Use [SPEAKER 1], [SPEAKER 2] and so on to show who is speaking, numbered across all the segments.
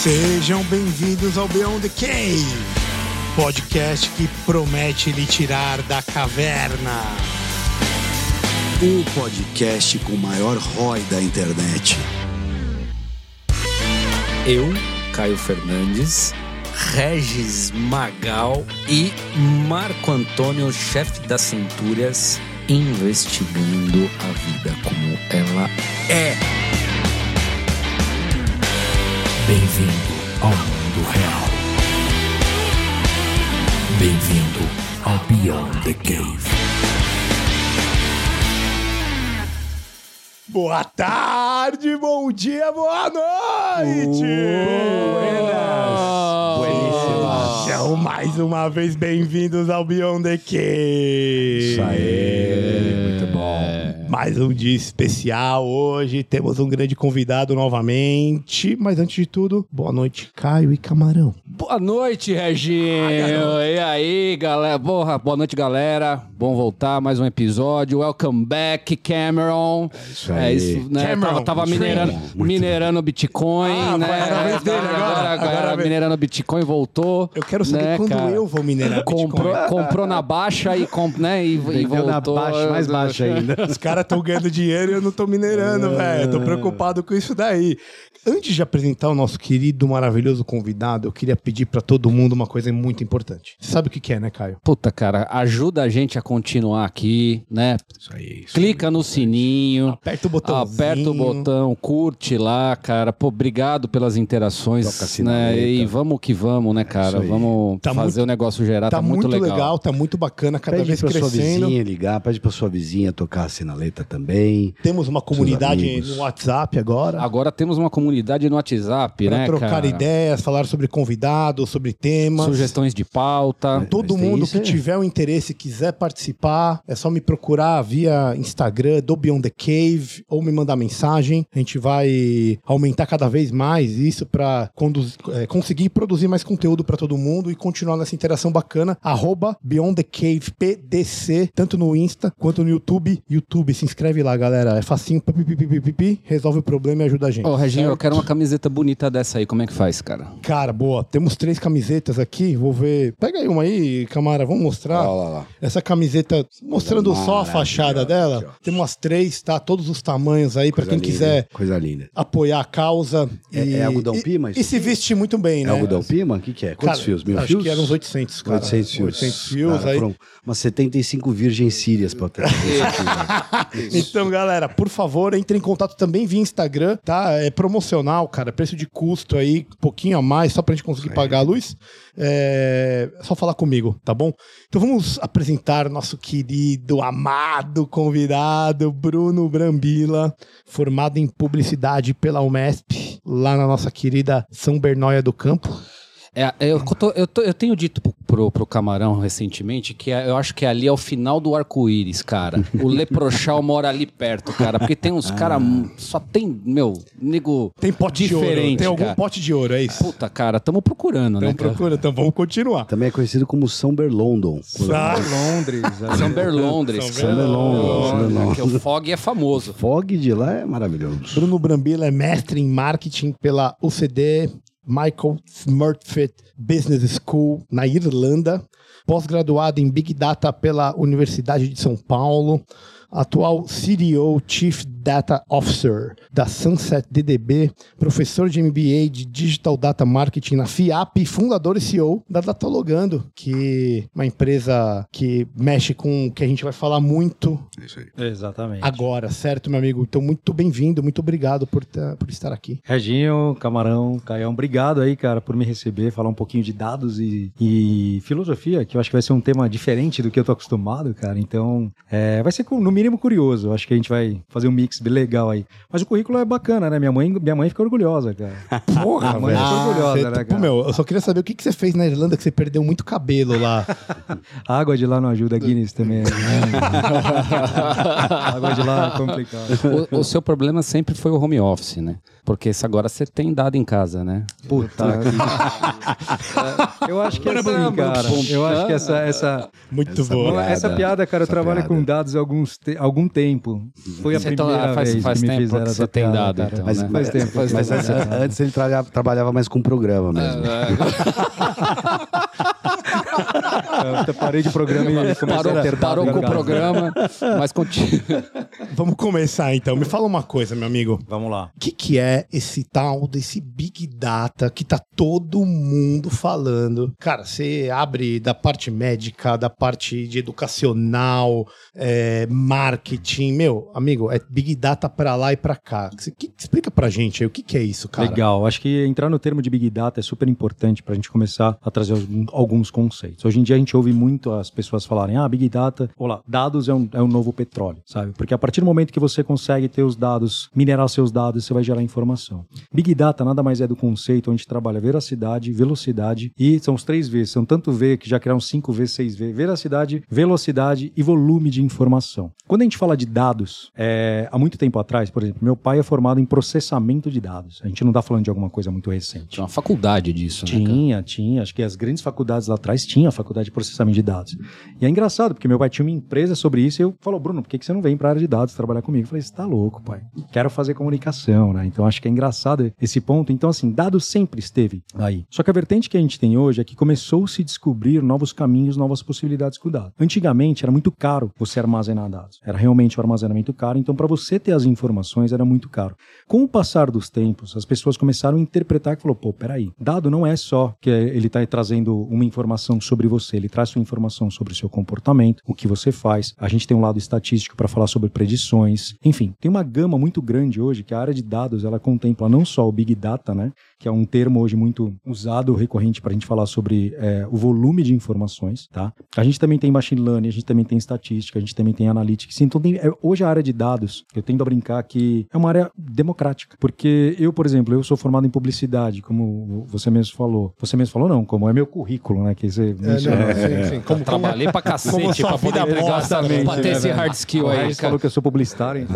[SPEAKER 1] Sejam bem-vindos ao Beyond the Cave, podcast que promete lhe tirar da caverna.
[SPEAKER 2] O podcast com o maior ROI da internet.
[SPEAKER 3] Eu, Caio Fernandes, Regis Magal e Marco Antônio, chefe das Centúrias, investigando a vida como ela é. Bem-vindo ao mundo real. Bem-vindo ao Beyond the Cave.
[SPEAKER 1] Boa tarde, bom dia, boa noite!
[SPEAKER 4] Bueníssima!
[SPEAKER 1] Sejam mais uma vez bem-vindos ao Beyond the Cave.
[SPEAKER 4] Isso aí, muito bom.
[SPEAKER 1] Mais um dia especial hoje, temos um grande convidado novamente, mas antes de tudo, boa noite, Caio e Camarão.
[SPEAKER 4] Boa noite, Reginho! E aí, galera? Boa noite, galera. Bom voltar, mais um episódio. Welcome back, Cameron.
[SPEAKER 2] Isso aí.
[SPEAKER 4] Isso, né?
[SPEAKER 1] Cameron,
[SPEAKER 4] Tava minerando Bitcoin, né?
[SPEAKER 1] era a vez dele agora.
[SPEAKER 4] Minerando Bitcoin, voltou.
[SPEAKER 1] Eu quero saber
[SPEAKER 4] né,
[SPEAKER 1] quando
[SPEAKER 4] cara?
[SPEAKER 1] eu vou minerar Bitcoin.
[SPEAKER 4] Comprou na baixa e voltou.
[SPEAKER 5] Na baixa, mais baixa ainda.
[SPEAKER 1] Os caras estão ganhando dinheiro e eu não tô minerando, velho. Eu tô preocupado com isso daí. Antes de apresentar o nosso querido, maravilhoso convidado, eu queria pedir pra todo mundo uma coisa muito importante. Você sabe o que é, né, Caio?
[SPEAKER 4] Puta, cara, ajuda a gente a continuar aqui, né?
[SPEAKER 2] Isso aí.
[SPEAKER 4] Clica no sininho.
[SPEAKER 1] Aperta o botãozinho.
[SPEAKER 4] Aperta o botão, curte lá, cara. Pô, obrigado pelas interações.
[SPEAKER 2] Toca a sinaleta.
[SPEAKER 4] Né? E vamos que vamos, né, cara?
[SPEAKER 2] isso aí.
[SPEAKER 4] Vamos
[SPEAKER 1] Tá
[SPEAKER 4] fazer
[SPEAKER 1] muito-
[SPEAKER 4] o negócio gerar.
[SPEAKER 1] Tá muito legal, tá muito bacana, cada
[SPEAKER 2] Pede
[SPEAKER 1] vez
[SPEAKER 2] pra sua
[SPEAKER 1] crescendo.
[SPEAKER 2] vizinha ligar, pede pra sua vizinha tocar a sinaleta também.
[SPEAKER 1] Temos uma comunidade
[SPEAKER 2] amigos.
[SPEAKER 1] no WhatsApp agora.
[SPEAKER 4] Agora temos uma comunidade no WhatsApp,
[SPEAKER 1] Pra
[SPEAKER 4] né,
[SPEAKER 1] trocar
[SPEAKER 4] cara?
[SPEAKER 1] ideias, falar sobre convidados, sobre temas.
[SPEAKER 4] Sugestões de pauta.
[SPEAKER 1] Todo
[SPEAKER 2] Mas tem
[SPEAKER 1] mundo
[SPEAKER 2] isso,
[SPEAKER 1] que
[SPEAKER 2] é.
[SPEAKER 1] tiver um interesse e quiser participar, é só me procurar via Instagram, do Beyond the Cave, ou me mandar mensagem. A gente vai aumentar cada vez mais isso para conseguir produzir mais conteúdo para todo mundo e continuar nessa interação bacana. @Beyond the Cave PDC, tanto no Insta quanto no YouTube. YouTube, se inscreve lá, galera. É facinho, resolve o problema e ajuda a gente.
[SPEAKER 4] Ô, Reginho, eu
[SPEAKER 1] certo?
[SPEAKER 4] quero uma camiseta bonita dessa aí. Como é que faz, cara?
[SPEAKER 1] Cara, boa. Temos 3 camisetas aqui. Vou ver. Pega aí uma aí, Camara. Vamos mostrar.
[SPEAKER 2] Olha lá.
[SPEAKER 1] Essa camiseta, mostrando só a fachada dela.
[SPEAKER 2] Aqui, ó.
[SPEAKER 1] Tem umas 3, tá? Todos os tamanhos aí, pra
[SPEAKER 2] Coisa
[SPEAKER 1] quem
[SPEAKER 2] linda,
[SPEAKER 1] quiser
[SPEAKER 2] hein? Coisa linda.
[SPEAKER 1] apoiar a causa.
[SPEAKER 2] É algodão pima?
[SPEAKER 1] E se vestir muito bem,
[SPEAKER 2] É
[SPEAKER 1] né?
[SPEAKER 2] algodão pima? O que é? Quantos
[SPEAKER 1] Cara,
[SPEAKER 2] fios? 1000
[SPEAKER 1] acho
[SPEAKER 2] fios?
[SPEAKER 1] que eram uns 800, cara.
[SPEAKER 2] 800 fios.
[SPEAKER 1] 800 fios
[SPEAKER 2] Cara,
[SPEAKER 1] aí.
[SPEAKER 2] foram umas 75 virgens sírias pra ter isso aqui, né?
[SPEAKER 1] Então, galera, por favor, entre em contato também via Instagram, tá? É promocional, cara. Preço de custo aí, um pouquinho a mais, só pra gente conseguir pagar a luz. É só falar comigo, tá bom? Então vamos apresentar nosso querido, amado convidado, Bruno Brambila, formado em publicidade pela Unesp, lá na nossa querida São Bernóia do Campo.
[SPEAKER 4] Eu tenho dito pro Camarão recentemente que eu acho que ali é o final do arco-íris, cara. O Leprochal mora ali perto, cara. Porque tem uns caras. Só tem, nego.
[SPEAKER 1] Tem pote de ouro,
[SPEAKER 4] diferente,
[SPEAKER 1] tem algum
[SPEAKER 4] cara.
[SPEAKER 1] pote de ouro, é isso?
[SPEAKER 4] Puta, cara, tamo procurando, né?
[SPEAKER 1] Então procura, então vamos continuar.
[SPEAKER 2] Também é conhecido como São Berlondon.
[SPEAKER 5] Londres.
[SPEAKER 4] São Berlondres.
[SPEAKER 1] São Berlondres.
[SPEAKER 4] Que o Fog é famoso.
[SPEAKER 2] Fog de lá é maravilhoso.
[SPEAKER 1] Bruno Brambila é mestre em marketing pela UCD Michael Smurfit Business School na Irlanda, pós-graduado em Big Data pela Universidade de São Paulo, atual CDO, Chief Data Officer da Sunset DDB, professor de MBA de Digital Data Marketing na FIAP e fundador e CEO da Datalogando, que é uma empresa que mexe com o que a gente vai falar muito
[SPEAKER 2] Isso aí.
[SPEAKER 5] Exatamente.
[SPEAKER 1] agora, certo, meu amigo? Então, muito bem-vindo, muito obrigado por estar aqui.
[SPEAKER 5] Reginho, Camarão, Caião, obrigado aí, cara, por me receber, falar um pouquinho de dados e filosofia, que eu acho que vai ser um tema diferente do que eu tô acostumado, cara. Então, vai ser no mínimo curioso. Eu acho que a gente vai fazer um mix bem legal aí. Mas o currículo é bacana, né? Minha mãe fica orgulhosa, cara.
[SPEAKER 1] Porra,
[SPEAKER 5] Minha mãe fica orgulhosa, né,
[SPEAKER 1] Pô,
[SPEAKER 5] cara?
[SPEAKER 1] meu, eu só queria saber o que você fez na Irlanda que você perdeu muito cabelo lá.
[SPEAKER 5] A água de lá não ajuda, a Guinness também. A água de lá é complicado.
[SPEAKER 4] O seu problema sempre foi o home office, né? Porque agora você tem dado em casa, né?
[SPEAKER 5] Puta. Eu acho que é assim, cara. Eu acho que essa
[SPEAKER 1] Muito boa.
[SPEAKER 5] essa piada, cara, eu trabalho com dados há algum tempo. Foi a
[SPEAKER 4] Você
[SPEAKER 5] primeira. primeira vez
[SPEAKER 4] faz
[SPEAKER 5] que me
[SPEAKER 4] tempo
[SPEAKER 5] fizeram
[SPEAKER 4] que você
[SPEAKER 5] essa
[SPEAKER 4] tem
[SPEAKER 5] piada,
[SPEAKER 4] dado,
[SPEAKER 5] cara.
[SPEAKER 4] então,
[SPEAKER 2] Mas,
[SPEAKER 4] né?
[SPEAKER 5] Faz tempo.
[SPEAKER 2] mas antes ele trabalhava mais com programa mesmo.
[SPEAKER 5] Eu parei de programa e comecei a ter
[SPEAKER 4] Parou com o programa, mas continua.
[SPEAKER 1] Vamos começar então. Me fala uma coisa, meu amigo.
[SPEAKER 5] Vamos lá.
[SPEAKER 1] O que é esse tal desse Big Data que tá todo mundo falando? Cara, você abre da parte médica, da parte de educacional, marketing. Meu, amigo, é Big Data pra lá e pra cá. Explica pra gente aí o que é isso, cara.
[SPEAKER 5] Legal. Acho que entrar no termo de Big Data é super importante pra gente começar a trazer alguns conceitos. Hoje em dia a gente ouve muito as pessoas falarem, Big Data, dados é um novo petróleo, sabe? Porque a partir do momento que você consegue ter os dados, minerar seus dados, você vai gerar informação. Big Data nada mais é do conceito onde trabalha veracidade, velocidade e são os 3 Vs, são tanto V que já criaram 5V, 6V, veracidade, velocidade e volume de informação. Quando a gente fala de dados, há muito tempo atrás, por exemplo, meu pai é formado em processamento de dados. A gente não está falando de alguma coisa muito recente.
[SPEAKER 4] Tinha uma faculdade disso, né?
[SPEAKER 5] Tinha. Acho que as grandes faculdades lá atrás tinha a faculdade de processamento de dados. E é engraçado, porque meu pai tinha uma empresa sobre isso e eu falou, Bruno, por que você não vem para a área de dados trabalhar comigo? Eu falei, você tá louco, pai. Quero fazer comunicação, né? Então acho que é engraçado esse ponto. Então assim, dados sempre esteve aí. Só que a vertente que a gente tem hoje é que começou-se a descobrir novos caminhos, novas possibilidades com o dado. Antigamente era muito caro você armazenar dados. Era realmente um armazenamento caro, então para você ter as informações era muito caro. Com o passar dos tempos, as pessoas começaram a interpretar que falou, peraí, dado não é só que ele está trazendo uma informação sobre você, ele traz sua informação sobre o seu comportamento, o que você faz. A gente tem um lado estatístico para falar sobre predições. Enfim, tem uma gama muito grande hoje que a área de dados, ela contempla não só o Big Data, né? Que é um termo hoje muito usado, recorrente para a gente falar sobre o volume de informações, tá? A gente também tem machine learning, a gente também tem estatística, a gente também tem analytics. Então, hoje a área de dados, eu tendo a brincar que é uma área democrática. Porque eu, por exemplo, eu sou formado em publicidade, como você mesmo falou. Você mesmo falou, não, como é meu currículo, né? Que você
[SPEAKER 1] sim.
[SPEAKER 4] Como trabalhei pra cacete pra poder entregar pra ter esse hard skill aí.
[SPEAKER 5] Você falou que eu sou publicitário. Então,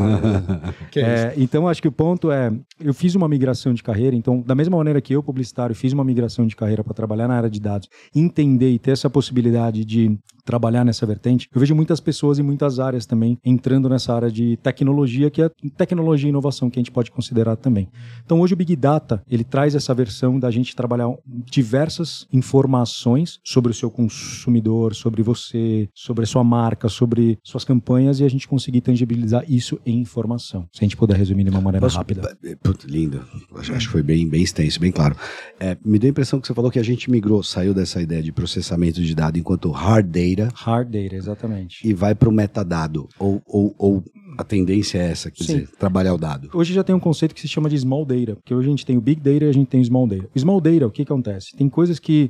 [SPEAKER 5] então, acho que o ponto é, eu fiz uma migração de carreira, então, da mesma maneira que eu, publicitário, fiz uma migração de carreira para trabalhar na área de dados, entender e ter essa possibilidade de trabalhar nessa vertente, eu vejo muitas pessoas em muitas áreas também entrando nessa área de tecnologia, que é tecnologia e inovação, que a gente pode considerar também. Então, hoje o Big Data, ele traz essa versão da gente trabalhar diversas informações sobre o seu consumidor, sobre você, sobre a sua marca, sobre suas campanhas, e a gente conseguir tangibilizar isso em informação. Se a gente puder resumir de uma maneira rápida.
[SPEAKER 2] Lindo. Acho que foi bem extenso, bem claro. Me deu a impressão que você falou que a gente migrou, saiu dessa ideia de processamento de dado enquanto hard data.
[SPEAKER 5] Hard data, exatamente.
[SPEAKER 2] E vai para o metadado. Ou a tendência é essa, quer dizer, trabalhar o dado.
[SPEAKER 5] Hoje já tem um conceito que se chama de small data, porque hoje a gente tem o big data e a gente tem o small data. O small data, o que acontece? Tem coisas que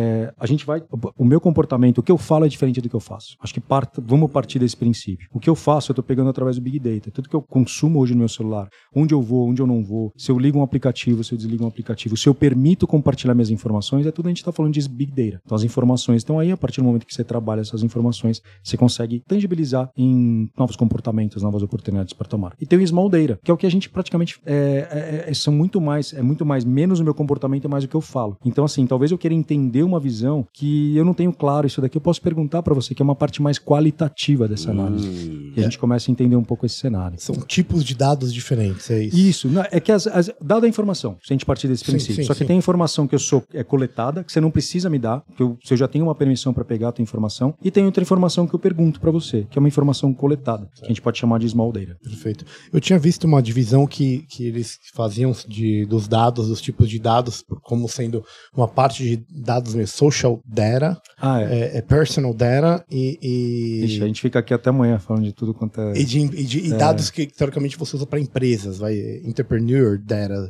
[SPEAKER 5] a gente vai... O meu comportamento, o que eu falo é diferente do que eu faço. Acho que vamos partir desse princípio. O que eu faço, eu estou pegando através do big data. Tudo que eu consumo hoje no meu celular, onde eu vou, onde eu não vou, se eu ligo um aplicativo, se eu desligo um aplicativo, se eu permito compartilhar minhas informações, tudo a gente está falando de big data. Então as informações estão aí, a partir do momento que você trabalha essas informações, você consegue tangibilizar em novos comportamentos, novas oportunidades para tomar. E tem o small data, que é o que a gente praticamente são muito mais, menos o meu comportamento e mais o que eu falo. Então assim, talvez eu queira entender uma visão que eu não tenho claro isso daqui, eu posso perguntar para você, que é uma parte mais qualitativa dessa análise. E a gente começa a entender um pouco esse cenário.
[SPEAKER 1] São tipos de dados diferentes, é isso?
[SPEAKER 5] Isso, é que dado a informação, se a gente partir desse princípio. Só que tem informação que eu sou coletada, que você não precisa me dar, se eu já tenho uma permissão para pegar a tua informação, e tem outra informação que eu pergunto para você, que é uma informação coletada, que a gente pode chamar de small data.
[SPEAKER 1] Perfeito. Eu tinha visto uma divisão que eles faziam dos dados, dos tipos de dados, como sendo uma parte de dados social data, personal data e...
[SPEAKER 5] Ixi, a gente fica aqui até amanhã falando de tudo quanto é...
[SPEAKER 1] E dados que, teoricamente, você usa para empresas, entrepreneur data.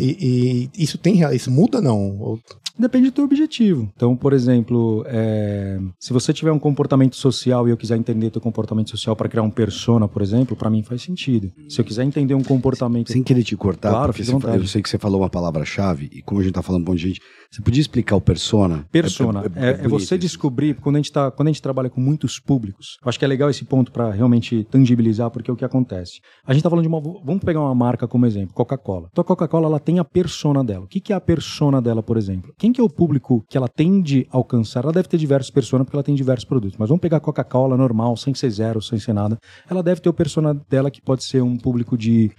[SPEAKER 1] E isso muda, não?
[SPEAKER 5] Depende do teu objetivo. Então, por exemplo, se você tiver um comportamento social e eu quiser entender teu comportamento social para criar um persona, por exemplo, para mim faz sentido. Se eu quiser entender um comportamento...
[SPEAKER 2] Sem querer te cortar,
[SPEAKER 5] claro,
[SPEAKER 2] porque eu sei que você falou uma palavra-chave, e como a gente tá falando um monte de gente, Você podia explicar o persona?
[SPEAKER 5] Persona é
[SPEAKER 2] bonito
[SPEAKER 5] você
[SPEAKER 2] isso.
[SPEAKER 5] descobrir, quando a gente trabalha com muitos públicos, eu acho que é legal esse ponto para realmente tangibilizar, porque é o que acontece. A gente tá falando de vamos pegar uma marca como exemplo, Coca-Cola. Então a Coca-Cola, ela tem a persona dela. O que é a persona dela, por exemplo? Quem que é o público que ela tende a alcançar? Ela deve ter diversos persona, porque ela tem diversos produtos. Mas vamos pegar a Coca-Cola normal, sem ser zero, sem ser nada. Ela deve ter o persona dela, que pode ser um público de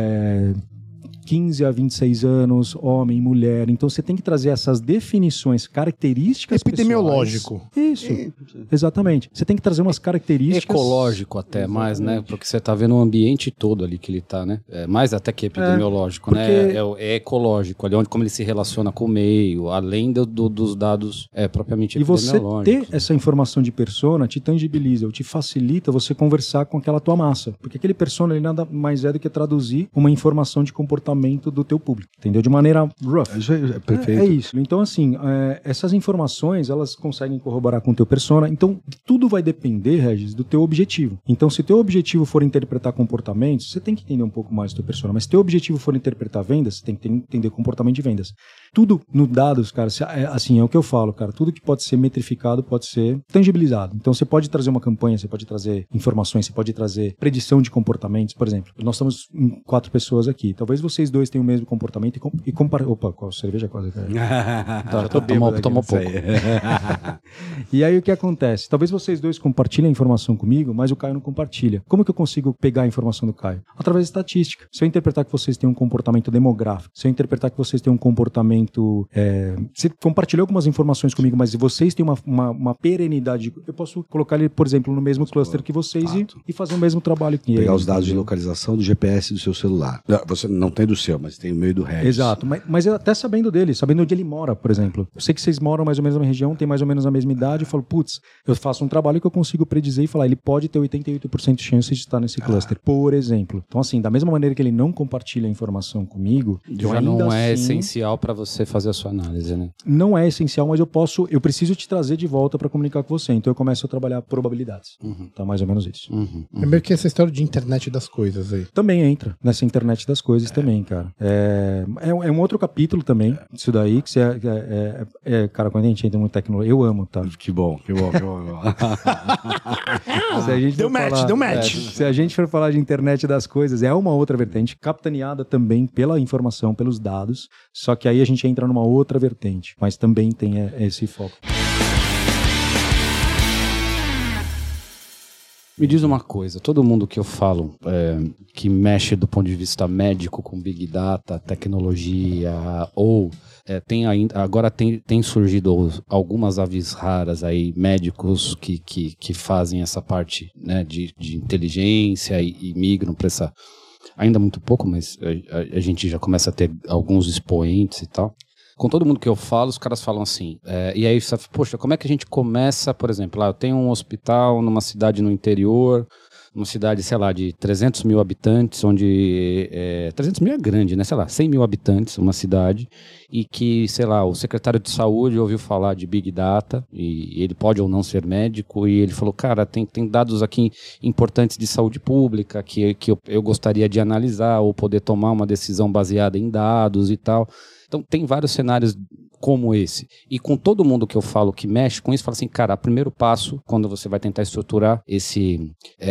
[SPEAKER 5] 15 a 26 anos, homem, mulher. Então você tem que trazer essas definições, características
[SPEAKER 1] Epidemiológico.
[SPEAKER 5] pessoais. Isso, exatamente. Você tem que trazer umas características...
[SPEAKER 4] Ecológico até, mais, né? Porque você tá vendo o ambiente todo ali que ele tá, né? Mais até que epidemiológico, né? É ecológico, ali onde como ele se relaciona com o meio, além dos dados propriamente
[SPEAKER 5] E você
[SPEAKER 4] epidemiológicos.
[SPEAKER 5] ter essa informação de persona te tangibiliza, ou te facilita você conversar com aquela tua massa. Porque aquele persona, ele nada mais é do que traduzir uma informação de comportamento do teu público, entendeu? De maneira rough.
[SPEAKER 2] Isso é perfeito.
[SPEAKER 5] É isso. Então, assim, essas informações, elas conseguem corroborar com o teu persona. Então, tudo vai depender, Regis, do teu objetivo. Então, se o teu objetivo for interpretar comportamentos, você tem que entender um pouco mais do teu persona. Mas se o teu objetivo for interpretar vendas, você tem que entender comportamento de vendas. Tudo no dados, cara, assim, é o que eu falo, cara. Tudo que pode ser metrificado pode ser tangibilizado. Então, você pode trazer uma campanha, você pode trazer informações, você pode trazer predição de comportamentos. Por exemplo, nós estamos em 4 pessoas aqui. Talvez vocês dois tenham o mesmo comportamento e compartilhem. Opa, qual cerveja quase?
[SPEAKER 4] Já tomou pouco.
[SPEAKER 5] E aí o que acontece? Talvez vocês dois compartilhem a informação comigo, mas o Caio não compartilha. Como que eu consigo pegar a informação do Caio? Através de estatística. Se eu interpretar que vocês têm um comportamento demográfico, se eu interpretar que vocês têm um comportamento... Você compartilhou algumas informações comigo, mas vocês têm uma perenidade. Eu posso colocar ele, por exemplo, no mesmo cluster que vocês e fazer o mesmo trabalho que
[SPEAKER 2] Pegar
[SPEAKER 5] eles,
[SPEAKER 2] os dados de
[SPEAKER 5] entendeu?
[SPEAKER 2] localização do GPS do seu celular. Você não tem do seu, mas tem o meio do Regis.
[SPEAKER 5] Exato, mas eu até sabendo dele, sabendo onde ele mora, por exemplo. Eu sei que vocês moram mais ou menos na mesma região, tem mais ou menos a mesma idade, eu falo, putz, eu faço um trabalho que eu consigo predizer e falar, ele pode ter 88% de chance de estar nesse cluster, por exemplo. Então, assim, da mesma maneira que ele não compartilha a informação comigo, eu
[SPEAKER 4] Já
[SPEAKER 5] ainda
[SPEAKER 4] não é
[SPEAKER 5] assim,
[SPEAKER 4] essencial para você fazer a sua análise, né?
[SPEAKER 5] não é essencial, mas eu preciso te trazer de volta para comunicar com você. Então eu começo a trabalhar probabilidades. Tá mais ou menos isso.
[SPEAKER 1] É meio que essa história de internet das coisas aí.
[SPEAKER 5] Também entra nessa internet das coisas também, cara. É um outro capítulo também, isso daí, que cara, quando a gente entra em tecnologia, eu amo, tá?
[SPEAKER 2] Que bom.
[SPEAKER 5] Se a gente
[SPEAKER 1] Deu
[SPEAKER 5] for
[SPEAKER 1] match,
[SPEAKER 5] falar-
[SPEAKER 1] deu match.
[SPEAKER 5] Se a gente for falar de internet das coisas, é uma outra vertente, capitaneada também pela informação, pelos dados, só que aí a gente entra numa outra vertente, mas também tem esse foco.
[SPEAKER 4] Me diz uma coisa, todo mundo que eu falo que mexe do ponto de vista médico com Big Data, tecnologia, ou agora tem surgido algumas aves raras aí, médicos que fazem essa parte, né, de inteligência e migram para essa... Ainda muito pouco, mas a gente já começa a ter alguns expoentes e tal. Com todo mundo que eu falo, os caras falam assim, e aí você fala, poxa, como é que a gente começa, por exemplo, eu tenho um hospital numa cidade no interior, numa cidade, sei lá, de 300 mil habitantes, onde 300 mil é grande, né, sei lá, 100 mil habitantes, uma cidade, e que, sei lá, o secretário de saúde ouviu falar de Big Data, e ele pode ou não ser médico, e ele falou, cara, tem dados aqui importantes de saúde pública que eu gostaria de analisar, ou poder tomar uma decisão baseada em dados e tal. Então, tem vários cenários como esse. E com todo mundo que eu falo que mexe com isso, fala assim, cara, o primeiro passo, quando você vai tentar estruturar esse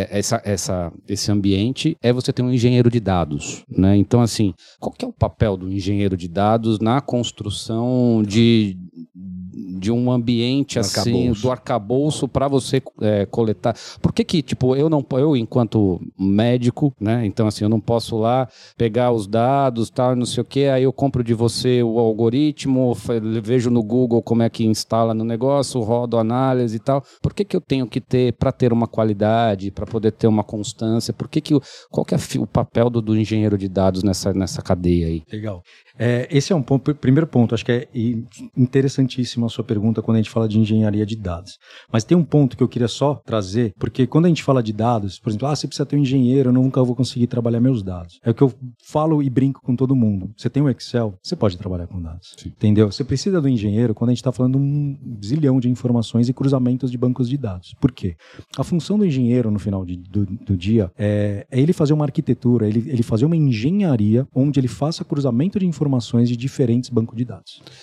[SPEAKER 4] ambiente, é você ter um engenheiro de dados, né? Então, assim, qual que é o papel do engenheiro de dados na construção de um ambiente assim, do arcabouço para você coletar? Por que tipo, eu enquanto médico, né, então assim, eu não posso lá pegar os dados, tal, não sei o que, aí eu compro de você o algoritmo, vejo no Google como é que instala no negócio, rodo análise e tal. Por que eu tenho que ter, para ter uma qualidade, para poder ter uma constância, qual que é o papel do engenheiro de dados nessa cadeia aí?
[SPEAKER 5] Legal. Esse é um primeiro ponto, acho que é interessantíssima a sua pergunta quando a gente fala de engenharia de dados. Mas tem um ponto que eu queria só trazer, porque quando a gente fala de dados, por exemplo, você precisa ter um engenheiro, eu nunca vou conseguir trabalhar meus dados. É o que eu falo e brinco com todo mundo. Você tem um Excel, você pode trabalhar com dados. Sim. Entendeu? Você precisa do engenheiro quando a gente está falando um zilhão de informações e cruzamentos de bancos de dados. Por quê? A função do engenheiro no final do dia é ele fazer uma arquitetura, ele fazer uma engenharia onde ele faça cruzamento de informações de diferentes bancos de dados.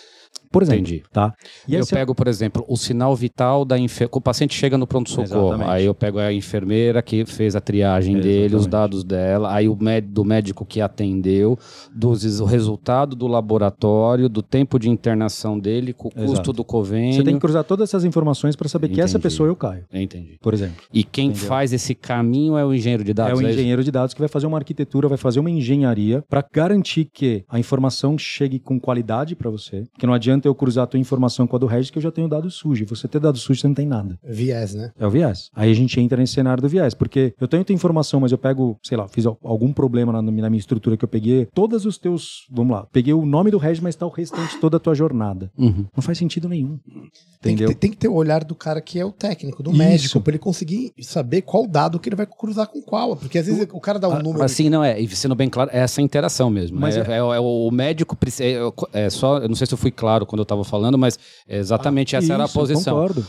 [SPEAKER 5] Por exemplo,
[SPEAKER 4] Entendi.
[SPEAKER 5] tá? E
[SPEAKER 4] Eu
[SPEAKER 5] esse é-
[SPEAKER 4] pego, por exemplo, o sinal vital da enfermeira. O paciente chega no pronto-socorro,
[SPEAKER 5] Exatamente.
[SPEAKER 4] aí eu pego a enfermeira que fez a triagem dele, os dados dela, aí do médico que atendeu, o resultado do laboratório, do tempo de internação dele, com o custo
[SPEAKER 5] Exato.
[SPEAKER 4] do convênio.
[SPEAKER 5] Você tem que cruzar todas essas informações para saber que essa
[SPEAKER 4] Entendi.
[SPEAKER 5] pessoa eu caio,
[SPEAKER 4] Entendi.
[SPEAKER 5] por exemplo.
[SPEAKER 4] E quem
[SPEAKER 5] Entendeu?
[SPEAKER 4] faz esse caminho é o engenheiro de dados?
[SPEAKER 5] É o
[SPEAKER 4] isso?
[SPEAKER 5] engenheiro de dados que vai fazer uma arquitetura, vai fazer uma engenharia para garantir que a informação chegue com qualidade para você. Porque não adianta eu cruzar a tua informação com a do Regis que eu já tenho dado sujo. E você ter dado sujo, você não tem nada.
[SPEAKER 1] Viés, né?
[SPEAKER 5] É o viés. Aí a gente entra nesse cenário do viés, porque eu tenho tua informação, mas eu pego, sei lá, fiz algum problema na minha estrutura que eu peguei todos os teus, vamos lá, peguei o nome do Regis, mas tá o restante toda a tua jornada.
[SPEAKER 4] Uhum.
[SPEAKER 5] Não faz sentido nenhum.
[SPEAKER 1] Tem
[SPEAKER 5] Entendeu?
[SPEAKER 1] que ter o olhar do cara que é o técnico, do
[SPEAKER 5] Isso.
[SPEAKER 1] médico, pra ele conseguir saber qual dado que ele vai cruzar com qual. Porque às vezes o cara dá um número.
[SPEAKER 4] Assim, não é, e sendo bem claro, é essa interação mesmo.
[SPEAKER 5] Mas
[SPEAKER 4] o médico, só, eu não sei se eu fui claro quando eu estava falando, mas exatamente essa era a
[SPEAKER 5] Isso,
[SPEAKER 4] posição.
[SPEAKER 5] concordo.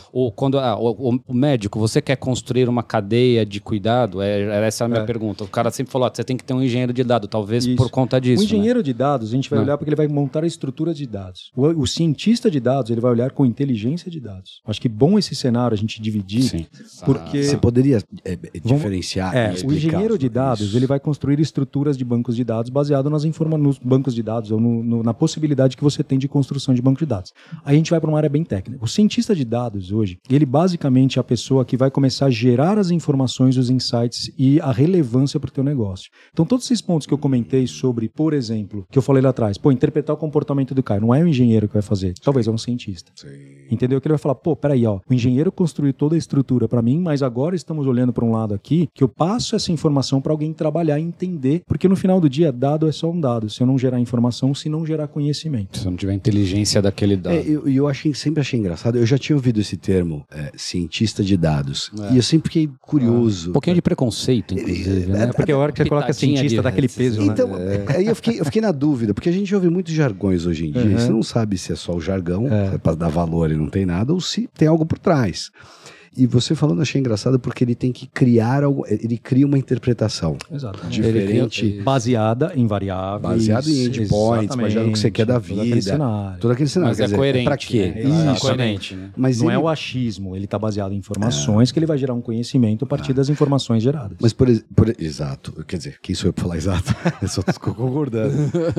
[SPEAKER 4] O médico, você quer construir uma cadeia de cuidado? Era essa a minha pergunta. O cara sempre falou, você tem que ter um engenheiro de dados, talvez
[SPEAKER 5] Isso.
[SPEAKER 4] por conta disso.
[SPEAKER 5] O engenheiro de dados, a gente vai
[SPEAKER 4] Não.
[SPEAKER 5] olhar porque ele vai montar a estrutura de dados. O cientista de dados, ele vai olhar com inteligência de dados. Acho que bom esse cenário a gente dividir,
[SPEAKER 4] Sim.
[SPEAKER 5] porque...
[SPEAKER 2] Você poderia diferenciar e
[SPEAKER 5] o
[SPEAKER 2] explicar
[SPEAKER 5] engenheiro de
[SPEAKER 2] sobre
[SPEAKER 5] dados,
[SPEAKER 2] isso?
[SPEAKER 5] ele vai construir estruturas de bancos de dados baseado nos bancos de dados ou na possibilidade que você tem de construção de banco de dados. Aí a gente vai para uma área bem técnica. O cientista de dados hoje, ele basicamente é a pessoa que vai começar a gerar as informações, os insights e a relevância para o teu negócio. Então todos esses pontos que eu comentei sobre, por exemplo, que eu falei lá atrás, interpretar o comportamento do cara, não é o engenheiro que vai fazer, talvez é um cientista. Entendeu? Que ele vai falar, peraí, o engenheiro construiu toda a estrutura para mim, mas agora estamos olhando para um lado aqui que eu passo essa informação para alguém trabalhar e entender, porque no final do dia, dado é só um dado. Se eu não gerar informação, se não gerar conhecimento.
[SPEAKER 4] Se não tiver inteligência daquele dado.
[SPEAKER 2] Eu sempre achei engraçado, eu já tinha ouvido esse termo, cientista de dados, e eu sempre fiquei curioso.
[SPEAKER 4] Um pouquinho de preconceito, inclusive, né?
[SPEAKER 5] Porque a hora que você coloca
[SPEAKER 4] Pitadinha
[SPEAKER 5] cientista,
[SPEAKER 4] de-
[SPEAKER 5] dá aquele peso, né?
[SPEAKER 2] Então, aí eu fiquei na dúvida, porque a gente ouve muitos jargões hoje em dia, e você não sabe se é só o jargão, é para dar valor e não tem nada, ou se tem algo por trás. E você falando, achei engraçado porque ele tem que criar algo, ele cria uma interpretação
[SPEAKER 5] Exato.
[SPEAKER 2] diferente,
[SPEAKER 5] Baseada em variáveis.
[SPEAKER 2] baseado em endpoints, baseado no que você quer da
[SPEAKER 5] Todo aquele
[SPEAKER 2] vida.
[SPEAKER 5] cenário.
[SPEAKER 2] Todo aquele cenário.
[SPEAKER 4] Mas
[SPEAKER 2] quer
[SPEAKER 4] é
[SPEAKER 2] dizer,
[SPEAKER 4] coerente.
[SPEAKER 2] pra quê?
[SPEAKER 4] Né?
[SPEAKER 2] Isso.
[SPEAKER 4] É coerente, né?
[SPEAKER 2] Mas
[SPEAKER 5] Não
[SPEAKER 2] ele,
[SPEAKER 5] é o achismo, ele está baseado em informações que ele vai gerar um conhecimento a partir das informações geradas.
[SPEAKER 2] Mas exato, quer dizer, quem sou eu pra falar exato? Eu só estou concordando.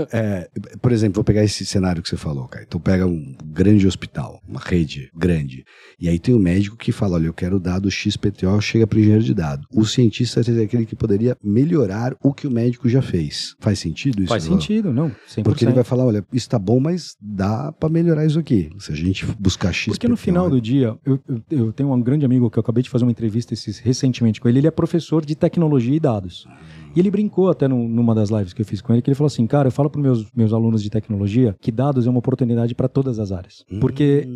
[SPEAKER 2] Por exemplo, vou pegar esse cenário que você falou, cara. Então pega um grande hospital, uma rede grande, e aí tem um médico que fala, olha, eu quero dado XPTO, chega para o engenheiro de dados. O cientista é aquele que poderia melhorar o que o médico já fez. Faz sentido isso?
[SPEAKER 5] Faz sentido, não? 100%.
[SPEAKER 2] Porque ele vai falar, olha, isso tá bom, mas dá para melhorar isso aqui. Se a gente buscar XPTO...
[SPEAKER 5] Porque no final do dia, eu tenho um grande amigo que eu acabei de fazer uma entrevista recentemente com ele, ele é professor de tecnologia e dados. E ele brincou até numa das lives que eu fiz com ele, que ele falou assim, cara, eu falo para meus alunos de tecnologia que dados é uma oportunidade para todas as áreas. Porque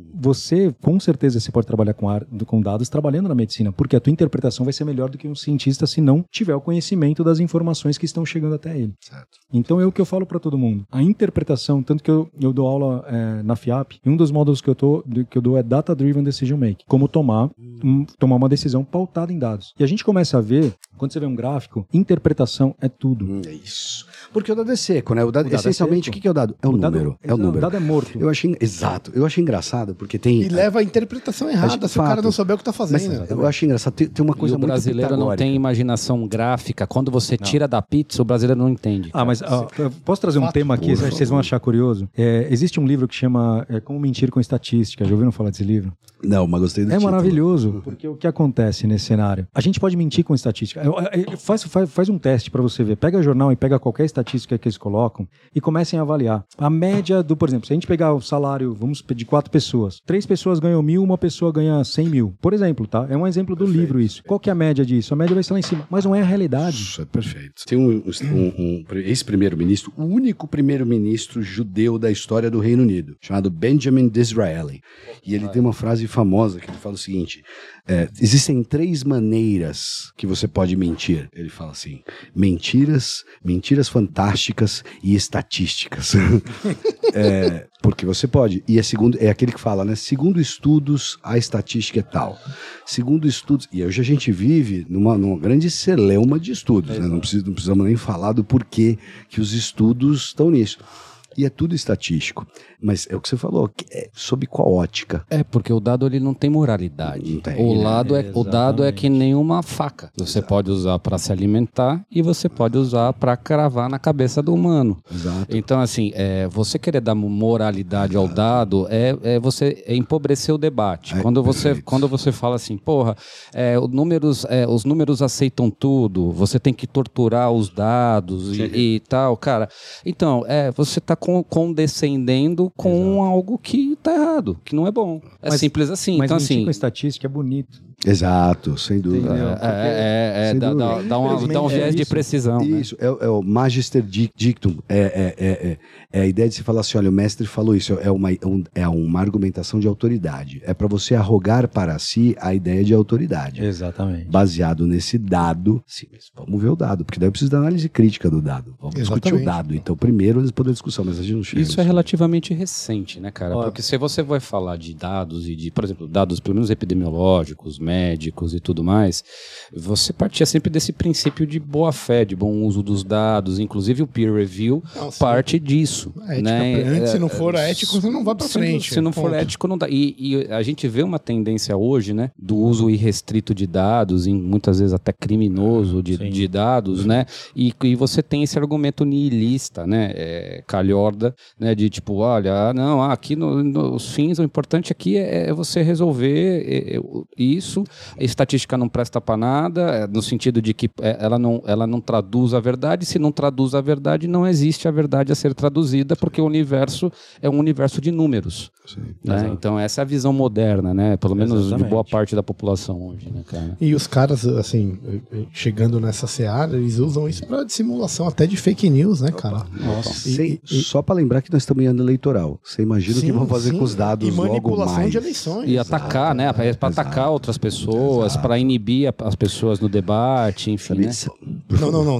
[SPEAKER 5] você, com certeza, você pode trabalhar com dados trabalhando na medicina, porque a tua interpretação vai ser melhor do que um cientista se não tiver o conhecimento das informações que estão chegando até ele.
[SPEAKER 2] Certo.
[SPEAKER 5] Então é o que eu falo para todo mundo. A interpretação, tanto que eu dou aula na FIAP, e um dos módulos que eu dou é Data Driven Decision Making, como tomar uma decisão pautada em dados. E a gente começa a ver, quando você vê um gráfico, interpretação é tudo.
[SPEAKER 2] É isso. Porque o dado é seco, né? O dado,
[SPEAKER 5] O dado
[SPEAKER 2] essencialmente,
[SPEAKER 5] é seco.
[SPEAKER 2] o que é o dado? É o número. É o número.
[SPEAKER 5] O dado é morto.
[SPEAKER 2] Exato. Eu achei engraçado, porque tem...
[SPEAKER 1] E leva a interpretação errada se o cara
[SPEAKER 2] fato.
[SPEAKER 1] não souber o que tá
[SPEAKER 2] Mas
[SPEAKER 1] fazendo.
[SPEAKER 2] eu achei engraçado. Tem uma coisa
[SPEAKER 4] E o
[SPEAKER 2] muito
[SPEAKER 4] brasileiro não
[SPEAKER 2] pitagórica.
[SPEAKER 4] tem imaginação gráfica. Quando você tira da pizza, o brasileiro não entende.
[SPEAKER 5] Ah, mas eu posso trazer um tema aqui,
[SPEAKER 2] por
[SPEAKER 5] vocês vão achar curioso? Existe um livro que chama Como Mentir com Estatística. Já ouviram falar desse livro?
[SPEAKER 2] Não, mas gostei do
[SPEAKER 5] É
[SPEAKER 2] título.
[SPEAKER 5] maravilhoso, porque o que acontece nesse cenário? A gente pode mentir com estatística. Faz um teste para você ver. Pega jornal e pega qualquer estatística que eles colocam e comecem a avaliar. A média por exemplo, se a gente pegar o salário, vamos de 4 pessoas. 3 pessoas ganham 1.000, uma pessoa ganha 100 mil. Por exemplo, tá? É um exemplo do livro isso. Qual que é a média disso? A média vai ser lá em cima, mas não é a realidade.
[SPEAKER 2] Isso é perfeito. Tem um ex-primeiro-ministro, o único primeiro-ministro judeu da história do Reino Unido, chamado Benjamin Disraeli. E ele tem uma frase famosa que ele fala o seguinte: existem 3 maneiras que você pode mentir. Ele fala assim: mentiras fantásticas e estatísticas. Porque você pode. E é aquele que fala, né? Segundo estudos, a estatística é tal. Segundo estudos. E hoje a gente vive numa grande celeuma de estudos, né? Não precisamos nem falar do porquê que os estudos estão nisso. E é tudo estatístico. Mas é o que você falou, sob qual ótica?
[SPEAKER 4] Porque o dado ele não tem moralidade.
[SPEAKER 2] Não tem,
[SPEAKER 4] O dado é que nem uma faca. Você pode usar para se alimentar e você pode usar para cravar na cabeça do humano.
[SPEAKER 2] Exato.
[SPEAKER 4] Então, assim, você querer dar moralidade ao dado você empobrecer o debate. Quando você fala assim, porra, os números aceitam tudo, você tem que torturar os dados e tal, cara. Então, você está condescendendo com algo que está errado, que não é bom. Simples assim.
[SPEAKER 5] Mas
[SPEAKER 4] então,
[SPEAKER 5] mentir
[SPEAKER 4] assim,
[SPEAKER 5] com estatística é bonito.
[SPEAKER 2] Exato, sem dúvida.
[SPEAKER 4] Dá um viés de precisão.
[SPEAKER 2] Isso, né? é o Magister Dictum. É a ideia de se falar assim, olha, o mestre falou isso, é uma argumentação de autoridade. É para você arrogar para si a ideia de autoridade.
[SPEAKER 5] Exatamente.
[SPEAKER 2] Baseado nesse dado, sim, mas vamos ver o dado, porque daí eu preciso da análise crítica do dado. Vamos discutir o dado. Então, primeiro eles podem discussão, mas a gente não chega.
[SPEAKER 4] Isso é relativamente recente, né, cara? Porque se você vai falar de dados e de, por exemplo, dados pelo menos epidemiológicos, médicos e tudo mais, você partia sempre desse princípio de boa-fé, de bom uso dos dados, inclusive o peer review parte disso. Né?
[SPEAKER 1] Se não for ético, você não vai pra frente.
[SPEAKER 4] Se não for ético, não dá. E a gente vê uma tendência hoje, né, do uso irrestrito de dados, muitas vezes até criminoso de dados, né? E você tem esse argumento nihilista, né? Calhorda, né? De tipo, olha, não, aqui nos fins, o importante aqui é você resolver isso. A estatística não presta para nada, no sentido de que ela não traduz a verdade. Se não traduz a verdade, não existe a verdade a ser traduzida, porque o universo é um universo de números. Né? Então essa é a visão moderna, né? Pelo menos de boa parte da população hoje, né, cara?
[SPEAKER 1] E os caras, assim, chegando nessa seara, eles usam isso para dissimulação até de fake news, né, cara?
[SPEAKER 2] Nossa. Só para lembrar que nós estamos em ano eleitoral. Você imagina o que vão fazer com os dados logo mais.
[SPEAKER 1] E manipulação de eleições.
[SPEAKER 4] E atacar, né? Para atacar outras pessoas, para inibir as pessoas no debate, enfim, né?
[SPEAKER 1] Não.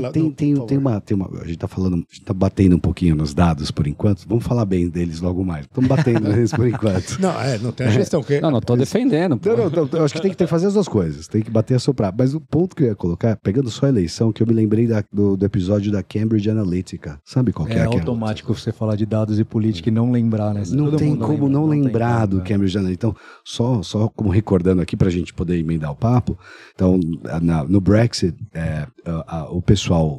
[SPEAKER 2] Tem uma... A gente tá batendo um pouquinho nos dados por enquanto. Vamos falar bem deles logo mais. Estamos batendo neles por enquanto.
[SPEAKER 1] Não tem a gestão.
[SPEAKER 4] Não tô defendendo.
[SPEAKER 2] Não, eu acho que tem que fazer as duas coisas. Tem que bater e assoprar. Mas o ponto que eu ia colocar, pegando só a eleição, que eu me lembrei do episódio da Cambridge Analytica. Sabe qual que é?
[SPEAKER 5] É automático você falar de dados e política e não lembrar, né?
[SPEAKER 2] Não tem como não lembrar do Cambridge Analytica. Então, só como recordando aqui pra gente poder emendar o papo. Então, no Brexit, o pessoal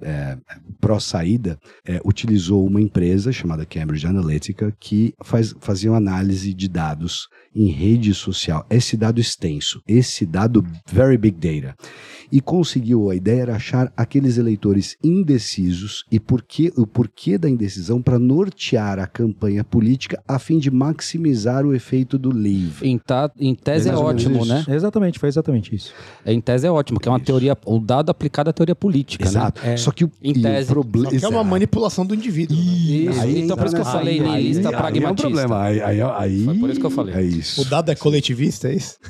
[SPEAKER 2] pró-saída utilizou uma empresa chamada Cambridge Analytica que fazia uma análise de dados em rede social. Esse dado extenso, esse dado very big data. E conseguiu, a ideia era achar aqueles eleitores indecisos e o porquê da indecisão para nortear a campanha política a fim de maximizar o efeito do leave.
[SPEAKER 4] Em tese é ótimo, né?
[SPEAKER 5] Exatamente, foi exatamente isso.
[SPEAKER 4] Em tese é ótimo, que é uma teoria, o dado aplicado à teoria política.
[SPEAKER 2] Exato.
[SPEAKER 4] Né?
[SPEAKER 2] Só que o problema
[SPEAKER 1] é uma manipulação do indivíduo.
[SPEAKER 4] Isso. Então por isso que eu falei nihilista pragmatista.
[SPEAKER 2] É um problema.
[SPEAKER 4] Foi por isso que eu falei.
[SPEAKER 2] É isso.
[SPEAKER 1] O dado é coletivista, é isso?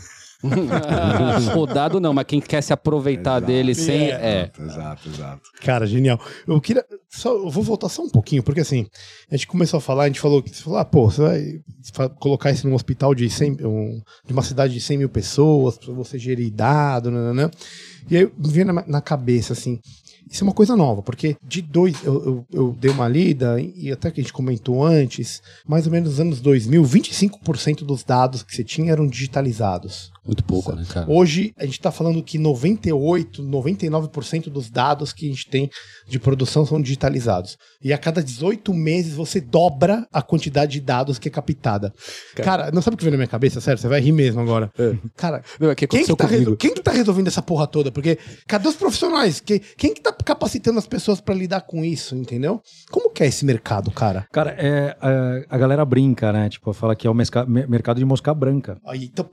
[SPEAKER 4] O dado não, mas quem quer se aproveitar dele sem...
[SPEAKER 2] Exato.
[SPEAKER 1] Cara, genial. Eu vou voltar só um pouquinho, porque assim, a gente começou a falar, você falou, você vai colocar isso num hospital de uma cidade de 100 mil pessoas, pra você gerir dado, né? E aí me veio na cabeça, assim, isso é uma coisa nova, porque eu dei uma lida, e até que a gente comentou antes, mais ou menos nos anos 2000, 25% dos dados que você tinha eram digitalizados.
[SPEAKER 4] Muito pouco, né, cara?
[SPEAKER 1] Hoje, a gente está falando que 99% dos dados que a gente tem de produção são digitalizados. E a cada 18 meses você dobra a quantidade de dados que é captada. Cara, não sabe o que veio na minha cabeça, sério? Você vai rir mesmo agora. Cara, quem que tá resolvendo essa porra toda? Porque cadê os profissionais? Quem que tá capacitando as pessoas para lidar com isso, entendeu? Como que é esse mercado, cara?
[SPEAKER 5] Cara, a galera brinca, né? Tipo, fala que é o mercado de mosca branca.
[SPEAKER 1] Aí, então,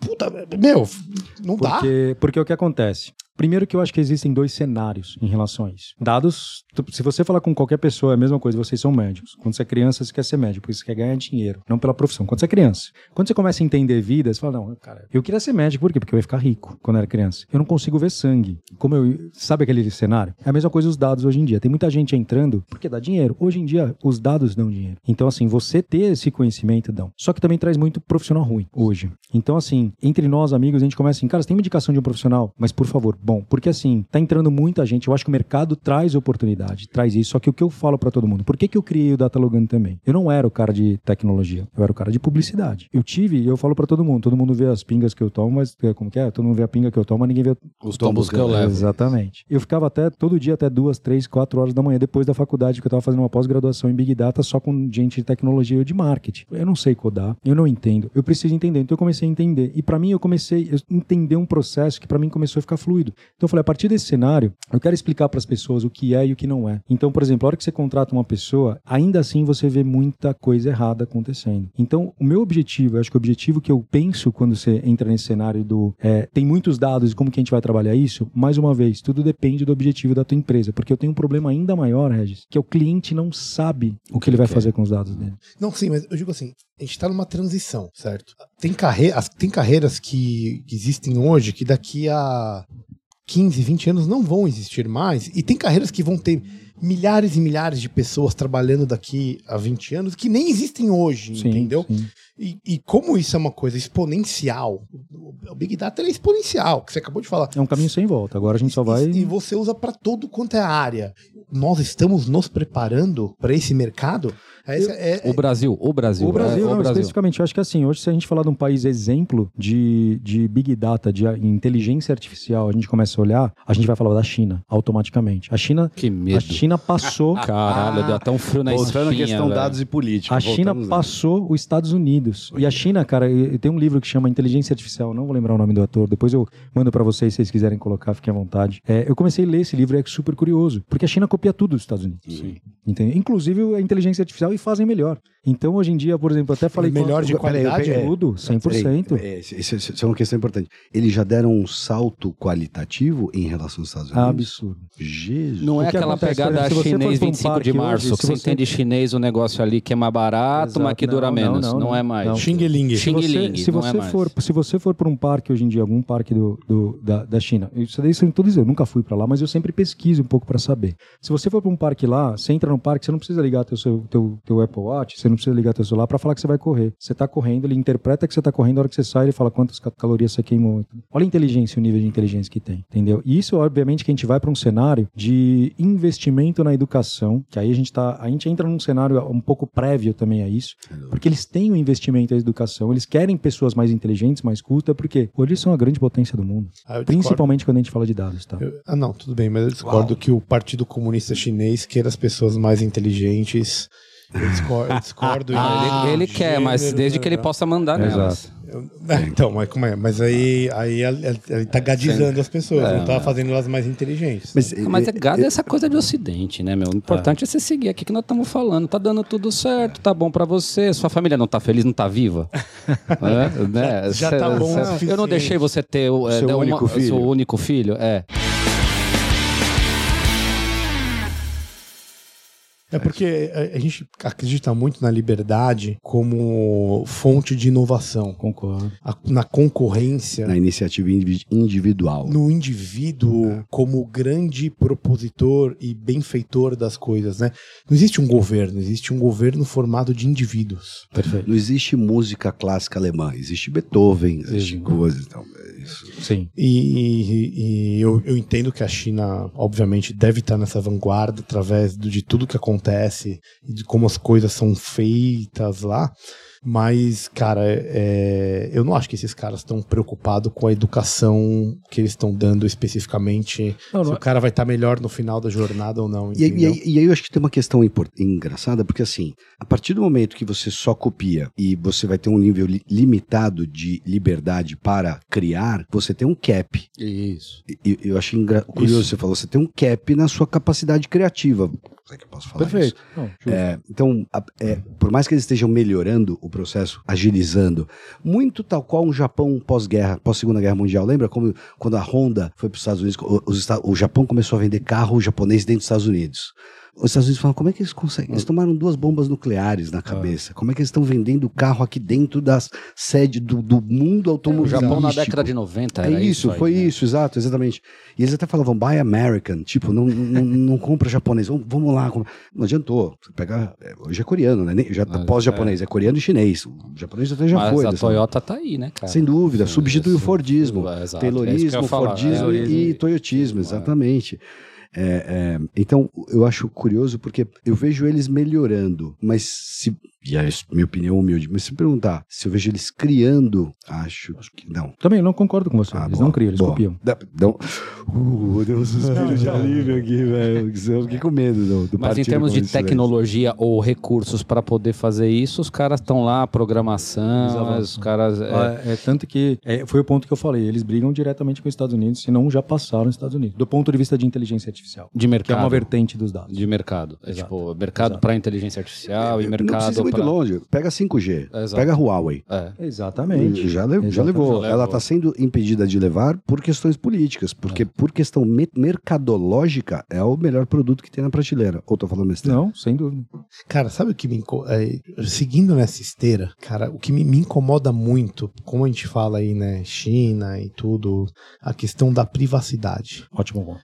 [SPEAKER 1] não dá.
[SPEAKER 5] Porque o que acontece? Primeiro que eu acho que existem dois cenários em relação a isso. Dados, se você falar com qualquer pessoa, é a mesma coisa, vocês são médicos. Quando você é criança, você quer ser médico, porque você quer ganhar dinheiro, não pela profissão. Quando você é criança. Quando você começa a entender vida, você fala, não, cara, eu queria ser médico, por quê? Porque eu ia ficar rico quando eu era criança. Eu não consigo ver sangue. Sabe aquele cenário? É a mesma coisa os dados hoje em dia. Tem muita gente entrando porque dá dinheiro. Hoje em dia, os dados dão dinheiro. Então, assim, você ter esse conhecimento, dão. Só que também traz muito profissional ruim hoje. Então, assim, entre nós, amigos, a gente começa assim, cara, você tem uma indicação de um profissional, mas por favor, Bom, porque assim, tá entrando muita gente, eu acho que o mercado traz oportunidade, traz isso, só que o que eu falo pra todo mundo, por que eu criei o Datalogando também? Eu não era o cara de tecnologia, eu era o cara de publicidade. Eu falo pra todo mundo vê as pingas que eu tomo, mas como que é? Todo mundo vê a pinga que eu tomo, mas ninguém vê
[SPEAKER 4] Os tombos que eu levo.
[SPEAKER 5] Exatamente. Eu ficava todo dia até 2, 3, 4 horas da manhã, depois da faculdade, que eu tava fazendo uma pós-graduação em Big Data só com gente de tecnologia e de marketing. Eu não sei codar, eu não entendo, eu preciso entender. Então eu comecei a entender. E pra mim, eu comecei a entender um processo que pra mim começou a ficar fluido. Então eu falei, a partir desse cenário, eu quero explicar pras pessoas o que é e o que não é. Então, por exemplo, a hora que você contrata uma pessoa, ainda assim você vê muita coisa errada acontecendo. Então, o meu objetivo, eu acho que o objetivo que eu penso quando você entra nesse cenário tem muitos dados e como que a gente vai trabalhar isso, mais uma vez, tudo depende do objetivo da tua empresa, porque eu tenho um problema ainda maior, Regis, que é o cliente não sabe o que ele vai fazer com os dados dele.
[SPEAKER 1] Não, sim, mas eu digo assim, a gente está numa transição, certo? Tem carreiras que existem hoje que daqui a 15, 20 anos não vão existir mais, e tem carreiras que vão ter milhares e milhares de pessoas trabalhando daqui a 20 anos que nem existem hoje,
[SPEAKER 5] Sim,
[SPEAKER 1] entendeu?
[SPEAKER 5] sim.
[SPEAKER 1] E como isso é uma coisa exponencial, o Big Data é exponencial, que você acabou de falar.
[SPEAKER 5] É um caminho sem volta, agora a gente só vai...
[SPEAKER 1] E você usa para todo quanto é área. Nós estamos nos preparando para esse mercado?
[SPEAKER 4] O Brasil.
[SPEAKER 5] Especificamente, eu acho que assim, hoje se a gente falar de um país exemplo de Big Data, de inteligência artificial, a gente começa a olhar, a gente vai falar da China, automaticamente. A China passou...
[SPEAKER 4] Caralho, deu até um frio na espinha.
[SPEAKER 2] Voltando à questão
[SPEAKER 4] velho.
[SPEAKER 2] dados e política.
[SPEAKER 5] A China passou os Estados Unidos. E a China, cara, tem um livro que chama Inteligência Artificial, não vou lembrar o nome do autor, depois eu mando pra vocês, se vocês quiserem colocar, fiquem à vontade. Eu comecei a ler esse livro, é super curioso, porque a China copia tudo dos Estados Unidos.
[SPEAKER 2] Sim.
[SPEAKER 5] Entendeu? Inclusive a inteligência artificial, e fazem melhor. Então, hoje em dia, por exemplo, até falei...
[SPEAKER 1] Melhor de qualidade?
[SPEAKER 5] Tudo, 100%.
[SPEAKER 2] Isso é uma questão importante. Eles já deram um salto qualitativo em relação aos Estados Unidos?
[SPEAKER 5] Absurdo.
[SPEAKER 2] Jesus.
[SPEAKER 4] Não é
[SPEAKER 5] O que
[SPEAKER 4] aquela
[SPEAKER 5] acontece,
[SPEAKER 4] pegada
[SPEAKER 5] por exemplo, se você
[SPEAKER 4] chinês
[SPEAKER 5] for pra um
[SPEAKER 4] 25 de
[SPEAKER 5] parque
[SPEAKER 4] março,
[SPEAKER 5] hoje,
[SPEAKER 4] que
[SPEAKER 5] se
[SPEAKER 4] você
[SPEAKER 5] você-
[SPEAKER 4] entende chinês, o negócio ali que é mais barato,
[SPEAKER 5] Exato.
[SPEAKER 4] mas que dura
[SPEAKER 5] Não,
[SPEAKER 4] menos.
[SPEAKER 5] não,
[SPEAKER 4] Não é mais.
[SPEAKER 5] não.
[SPEAKER 1] Xing Ling.
[SPEAKER 4] Xing Ling,
[SPEAKER 5] Se
[SPEAKER 4] não é
[SPEAKER 5] você
[SPEAKER 4] mais.
[SPEAKER 5] se você for para um parque hoje em dia, algum parque da China, isso daí eu tô dizendo, eu nunca fui para lá, mas eu sempre pesquiso um pouco para saber. Se você for para um parque lá, você entra no parque, você não precisa ligar teu Apple Watch, você não precisa ligar teu celular para falar que você vai correr. Você tá correndo, ele interpreta que você tá correndo, a hora que você sai, ele fala quantas calorias você queimou. Olha a inteligência, o nível de inteligência que tem, entendeu? E isso, obviamente, que a gente vai para um cenário de investimento na educação, que aí a gente entra num cenário um pouco prévio também a isso, porque eles têm um investimento na educação, eles querem pessoas mais inteligentes, mais cultas, porque hoje eles são a grande potência do mundo.
[SPEAKER 1] Eu discordo.
[SPEAKER 5] Principalmente quando a gente fala de dados, tá?
[SPEAKER 1] Não, tudo bem, mas eu discordo que o Partido Comunista Chinês queira as pessoas mais inteligentes. Eu discordo.
[SPEAKER 4] Ele quer, mas desde que ele possa mandar nelas.
[SPEAKER 1] Então, mas como é? Mas aí ele tá gadizando as pessoas, não tá fazendo elas mais inteligentes.
[SPEAKER 4] Mas gado é essa coisa de ocidente, né, meu? O importante é você seguir aqui que nós estamos falando. Tá dando tudo certo, tá bom pra você. Sua família não tá feliz, não tá viva? Né?
[SPEAKER 1] Já tá bom o
[SPEAKER 4] Eu não
[SPEAKER 1] suficiente.
[SPEAKER 4] deixei você ter o
[SPEAKER 2] seu único filho.
[SPEAKER 4] seu único filho.
[SPEAKER 1] É porque a gente acredita muito na liberdade como fonte de inovação.
[SPEAKER 5] Concordo.
[SPEAKER 1] Na concorrência,
[SPEAKER 2] Na iniciativa individual.
[SPEAKER 1] no indivíduo como grande propositor e benfeitor das coisas, né? Não existe um governo, existe um governo formado de indivíduos.
[SPEAKER 5] Perfeito.
[SPEAKER 2] Não existe música clássica alemã, existe Beethoven, existe coisas. Então, é isso.
[SPEAKER 5] Sim.
[SPEAKER 1] E eu entendo que a China, obviamente, deve estar nessa vanguarda através de tudo que acontece e de como as coisas são feitas lá. Mas, cara, eu não acho que esses caras estão preocupados com a educação que eles estão dando especificamente. Se o cara vai estar melhor no final da jornada ou não.
[SPEAKER 2] E
[SPEAKER 1] Entendeu?
[SPEAKER 2] aí eu acho que tem uma questão engraçada, porque assim, a partir do momento que você só copia e você vai ter um nível limitado de liberdade para criar, você tem um cap.
[SPEAKER 4] Isso.
[SPEAKER 2] E eu achei curioso, você falou, você tem um cap na sua capacidade criativa. Será que eu posso falar
[SPEAKER 5] Perfeito.
[SPEAKER 2] isso?
[SPEAKER 5] Não, justo.
[SPEAKER 2] Então, por mais que eles estejam melhorando o processo, agilizando, muito tal qual um Japão pós-guerra, pós-Segunda Guerra Mundial. Lembra como quando a Honda foi para os Estados Unidos, o Japão começou a vender carro japonês dentro dos Estados Unidos? os Estados Unidos falam, como é que eles conseguem? Eles tomaram 2 bombas nucleares na cabeça. Como é que eles estão vendendo carro aqui dentro das sedes do mundo
[SPEAKER 4] O
[SPEAKER 2] automobilístico?
[SPEAKER 4] Japão na década de 90 era
[SPEAKER 2] isso,
[SPEAKER 4] aí,
[SPEAKER 2] foi
[SPEAKER 4] né?
[SPEAKER 2] isso, exatamente. E eles até falavam, buy American, tipo, não compra japonês, vamos lá. Não adiantou, você pega, hoje é coreano, né? Já pós-japonês, é coreano e chinês. O japonês até já
[SPEAKER 4] Mas
[SPEAKER 2] foi.
[SPEAKER 4] a Toyota tá aí, né, cara?
[SPEAKER 2] Sem dúvida, substitui o Fordismo,
[SPEAKER 4] Exato, é isso que eu
[SPEAKER 2] Taylorismo,
[SPEAKER 4] ia falar.
[SPEAKER 2] Fordismo e Toyotismo, exatamente. Então, eu acho curioso porque eu vejo eles melhorando, mas se... E a minha opinião humilde, mas se perguntar se eu vejo eles criando, acho que não.
[SPEAKER 5] Também não concordo com você. Eles não criam, eles copiam.
[SPEAKER 2] Deu um suspiro de alívio aqui, velho. Eu fiquei com medo do
[SPEAKER 4] Mas em
[SPEAKER 2] Partido
[SPEAKER 4] termos de
[SPEAKER 2] Comunista
[SPEAKER 4] tecnologia ou recursos para poder fazer isso, os caras estão lá, programação, os caras...
[SPEAKER 5] Tanto que foi o ponto que eu falei, eles brigam diretamente com os Estados Unidos, se não já passaram os Estados Unidos, do ponto de vista de inteligência artificial.
[SPEAKER 4] De mercado.
[SPEAKER 5] Que é uma vertente dos dados.
[SPEAKER 4] De mercado. É
[SPEAKER 5] Exato.
[SPEAKER 4] tipo, mercado para inteligência artificial e
[SPEAKER 2] Não
[SPEAKER 4] mercado
[SPEAKER 2] precisa ir muito longe. Pega 5G,
[SPEAKER 4] Exato.
[SPEAKER 2] pega a Huawei.
[SPEAKER 5] Exatamente.
[SPEAKER 2] Já levou. Ela está sendo impedida de levar por questões políticas, porque por questão mercadológica é o melhor produto que tem na prateleira. Ou tô falando besteira?
[SPEAKER 5] Não, sem dúvida.
[SPEAKER 1] Cara, sabe o que seguindo nessa esteira, cara, o que me incomoda muito, como a gente fala aí, né, China e tudo, a questão da privacidade.
[SPEAKER 5] Ótimo ponto.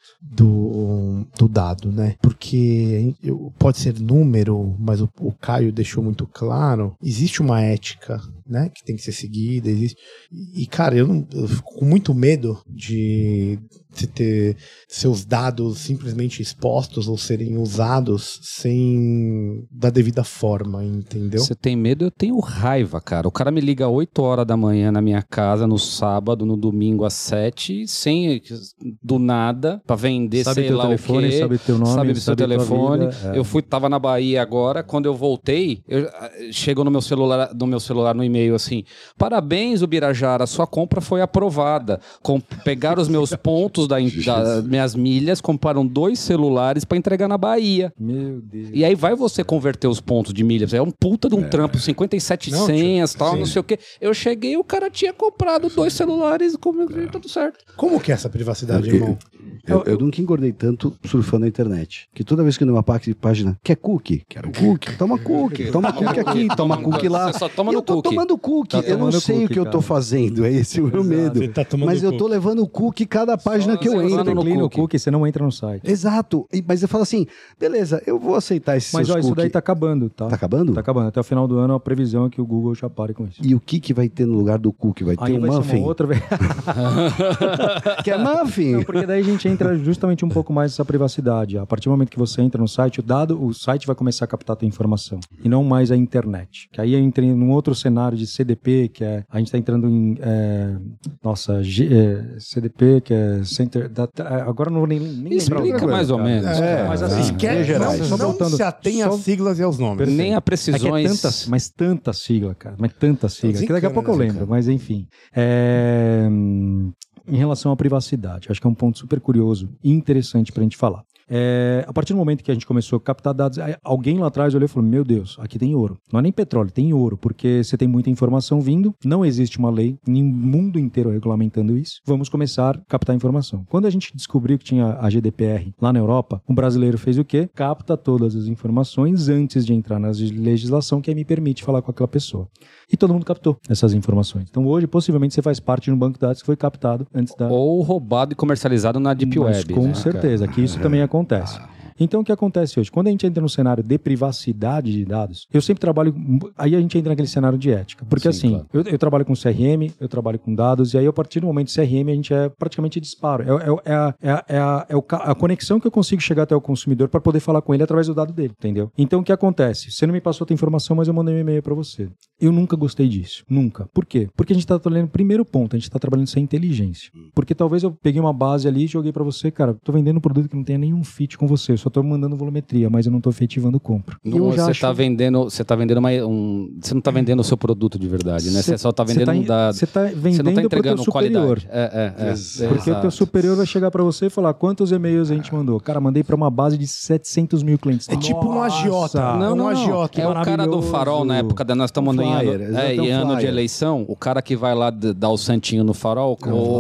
[SPEAKER 1] Do dado, né? Porque pode ser número, mas o Caio deixou muito claro, existe uma ética, né, que tem que ser seguida, existe. E cara, eu fico com muito medo de ter seus dados simplesmente expostos ou serem usados sem da devida forma, entendeu?
[SPEAKER 4] Você tem medo? Eu tenho raiva, cara. O cara me liga 8 horas da manhã na minha casa, no sábado, no domingo às 7, sem do nada, pra vender,
[SPEAKER 5] sabe
[SPEAKER 4] sei
[SPEAKER 5] teu
[SPEAKER 4] lá
[SPEAKER 5] telefone,
[SPEAKER 4] o quê.
[SPEAKER 5] sabe teu nome,
[SPEAKER 4] sabe seu
[SPEAKER 5] sabe tua
[SPEAKER 4] telefone.
[SPEAKER 5] vida,
[SPEAKER 4] Eu tava na Bahia agora, quando eu voltei, chegou no meu celular no e-mail assim, parabéns, Ubirajara, sua compra foi aprovada. Pegaram os meus pontos das minhas milhas, compraram 2 celulares pra entregar na Bahia.
[SPEAKER 5] Meu Deus.
[SPEAKER 4] E aí vai você converter os pontos de milhas. É um puta de um trampo, 57 senhas, tal, não sei o quê. Eu cheguei, o cara tinha comprado 2 celulares, tudo certo.
[SPEAKER 1] Como que é essa privacidade, irmão?
[SPEAKER 2] Eu nunca engordei tanto surfando na internet. Que toda vez que eu numa página, quer cookie? Quero cookie. Toma cookie. Toma cookie aqui, toma cookie lá.
[SPEAKER 4] Você só toma no
[SPEAKER 2] eu tô
[SPEAKER 4] cookie.
[SPEAKER 2] tomando cookie. Eu não
[SPEAKER 5] tomando
[SPEAKER 2] sei o que eu tô
[SPEAKER 5] cara.
[SPEAKER 2] fazendo. É esse o meu medo.
[SPEAKER 1] Você tá tomando
[SPEAKER 2] Mas eu tô
[SPEAKER 1] cookie.
[SPEAKER 2] levando o cookie cada página que eu
[SPEAKER 4] você
[SPEAKER 2] entro.
[SPEAKER 4] no
[SPEAKER 5] Declina o
[SPEAKER 4] cookie.
[SPEAKER 5] cookie, você não entra no site.
[SPEAKER 2] Exato. Mas eu falo assim, beleza, eu vou aceitar esses
[SPEAKER 5] Mas
[SPEAKER 2] seus
[SPEAKER 5] ó, isso daí
[SPEAKER 2] cookies.
[SPEAKER 5] tá acabando, tá?
[SPEAKER 2] Tá acabando?
[SPEAKER 5] Tá acabando. Até o final do ano a previsão é que o Google já pare com isso.
[SPEAKER 2] E o que vai ter no lugar do cookie? Vai ter
[SPEAKER 5] Aí
[SPEAKER 2] um
[SPEAKER 5] vai ser
[SPEAKER 2] muffin?
[SPEAKER 5] uma outra...
[SPEAKER 2] Que é muffin?
[SPEAKER 5] Não, porque daí a gente entra justamente um pouco mais nessa privacidade. A partir do momento que você entra no site, o site vai começar a captar a tua informação. E não mais a internet. Que aí eu entrei num outro cenário de CDP, que é... A gente tá entrando em... CDP, que é Center... agora eu não vou nem lembrar.
[SPEAKER 4] Explica mais ou menos.
[SPEAKER 5] Mas assim,
[SPEAKER 1] Esquece,
[SPEAKER 5] só
[SPEAKER 1] não
[SPEAKER 5] voltando-
[SPEAKER 1] se atém às
[SPEAKER 5] só-
[SPEAKER 1] siglas e aos nomes.
[SPEAKER 4] Nem a
[SPEAKER 5] É que
[SPEAKER 4] precisões.
[SPEAKER 5] mas tanta sigla, cara. Mas tanta sigla. Que daqui a pouco eu
[SPEAKER 1] Desencana,
[SPEAKER 5] lembro, mas enfim. Em relação à privacidade, acho que é um ponto super curioso e interessante pra gente falar. A partir do momento que a gente começou a captar dados, alguém lá atrás olhou e falou, meu Deus, aqui tem ouro. Não é nem petróleo, tem ouro, porque você tem muita informação vindo, não existe uma lei, nem o mundo inteiro regulamentando isso. Vamos começar a captar informação. Quando a gente descobriu que tinha a GDPR lá na Europa, o brasileiro fez o quê? Capta todas as informações antes de entrar na legislação que aí me permite falar com aquela pessoa. E todo mundo captou essas informações. Então hoje, possivelmente, você faz parte de um banco de dados que foi captado antes da...
[SPEAKER 4] Ou roubado e comercializado na Deep
[SPEAKER 5] Mas
[SPEAKER 4] Web.
[SPEAKER 5] com
[SPEAKER 4] né,
[SPEAKER 5] certeza, que isso também acontece. Então, o que acontece hoje? Quando a gente entra no cenário de privacidade de dados, eu sempre trabalho... Aí a gente entra naquele cenário de ética. Porque
[SPEAKER 4] Sim,
[SPEAKER 5] assim, eu trabalho com CRM, eu trabalho com dados, e aí a partir do momento do CRM a gente é praticamente disparo. A conexão que eu consigo chegar até o consumidor para poder falar com ele através do dado dele, entendeu? Então, o que acontece? Você não me passou a tua informação, mas eu mandei um e-mail para você. Eu nunca gostei disso. Nunca. Por quê? Porque a gente tá trabalhando, primeiro ponto, a gente tá trabalhando sem inteligência. Porque talvez eu peguei uma base ali e joguei para você, cara, tô vendendo um produto que não tenha nenhum fit com você, eu só tô mandando volumetria, mas eu não tô efetivando compra.
[SPEAKER 4] Você tá vendendo você não tá vendendo o seu produto de verdade, né? Você só tá vendendo um dado.
[SPEAKER 5] Você tá
[SPEAKER 4] Você não tá
[SPEAKER 5] vendendo pro teu
[SPEAKER 4] entregando
[SPEAKER 5] superior.
[SPEAKER 4] qualidade.
[SPEAKER 5] Porque o teu superior vai chegar pra você e falar quantos e-mails a gente mandou. Cara, mandei pra uma base de 700 mil clientes.
[SPEAKER 1] É tipo um agiota.
[SPEAKER 5] Nossa!
[SPEAKER 1] Não, um agiota.
[SPEAKER 4] É o cara do
[SPEAKER 5] maravilhoso.
[SPEAKER 4] farol na época da nós estamos no em ano de eleição, o cara que vai lá dar o santinho no farol,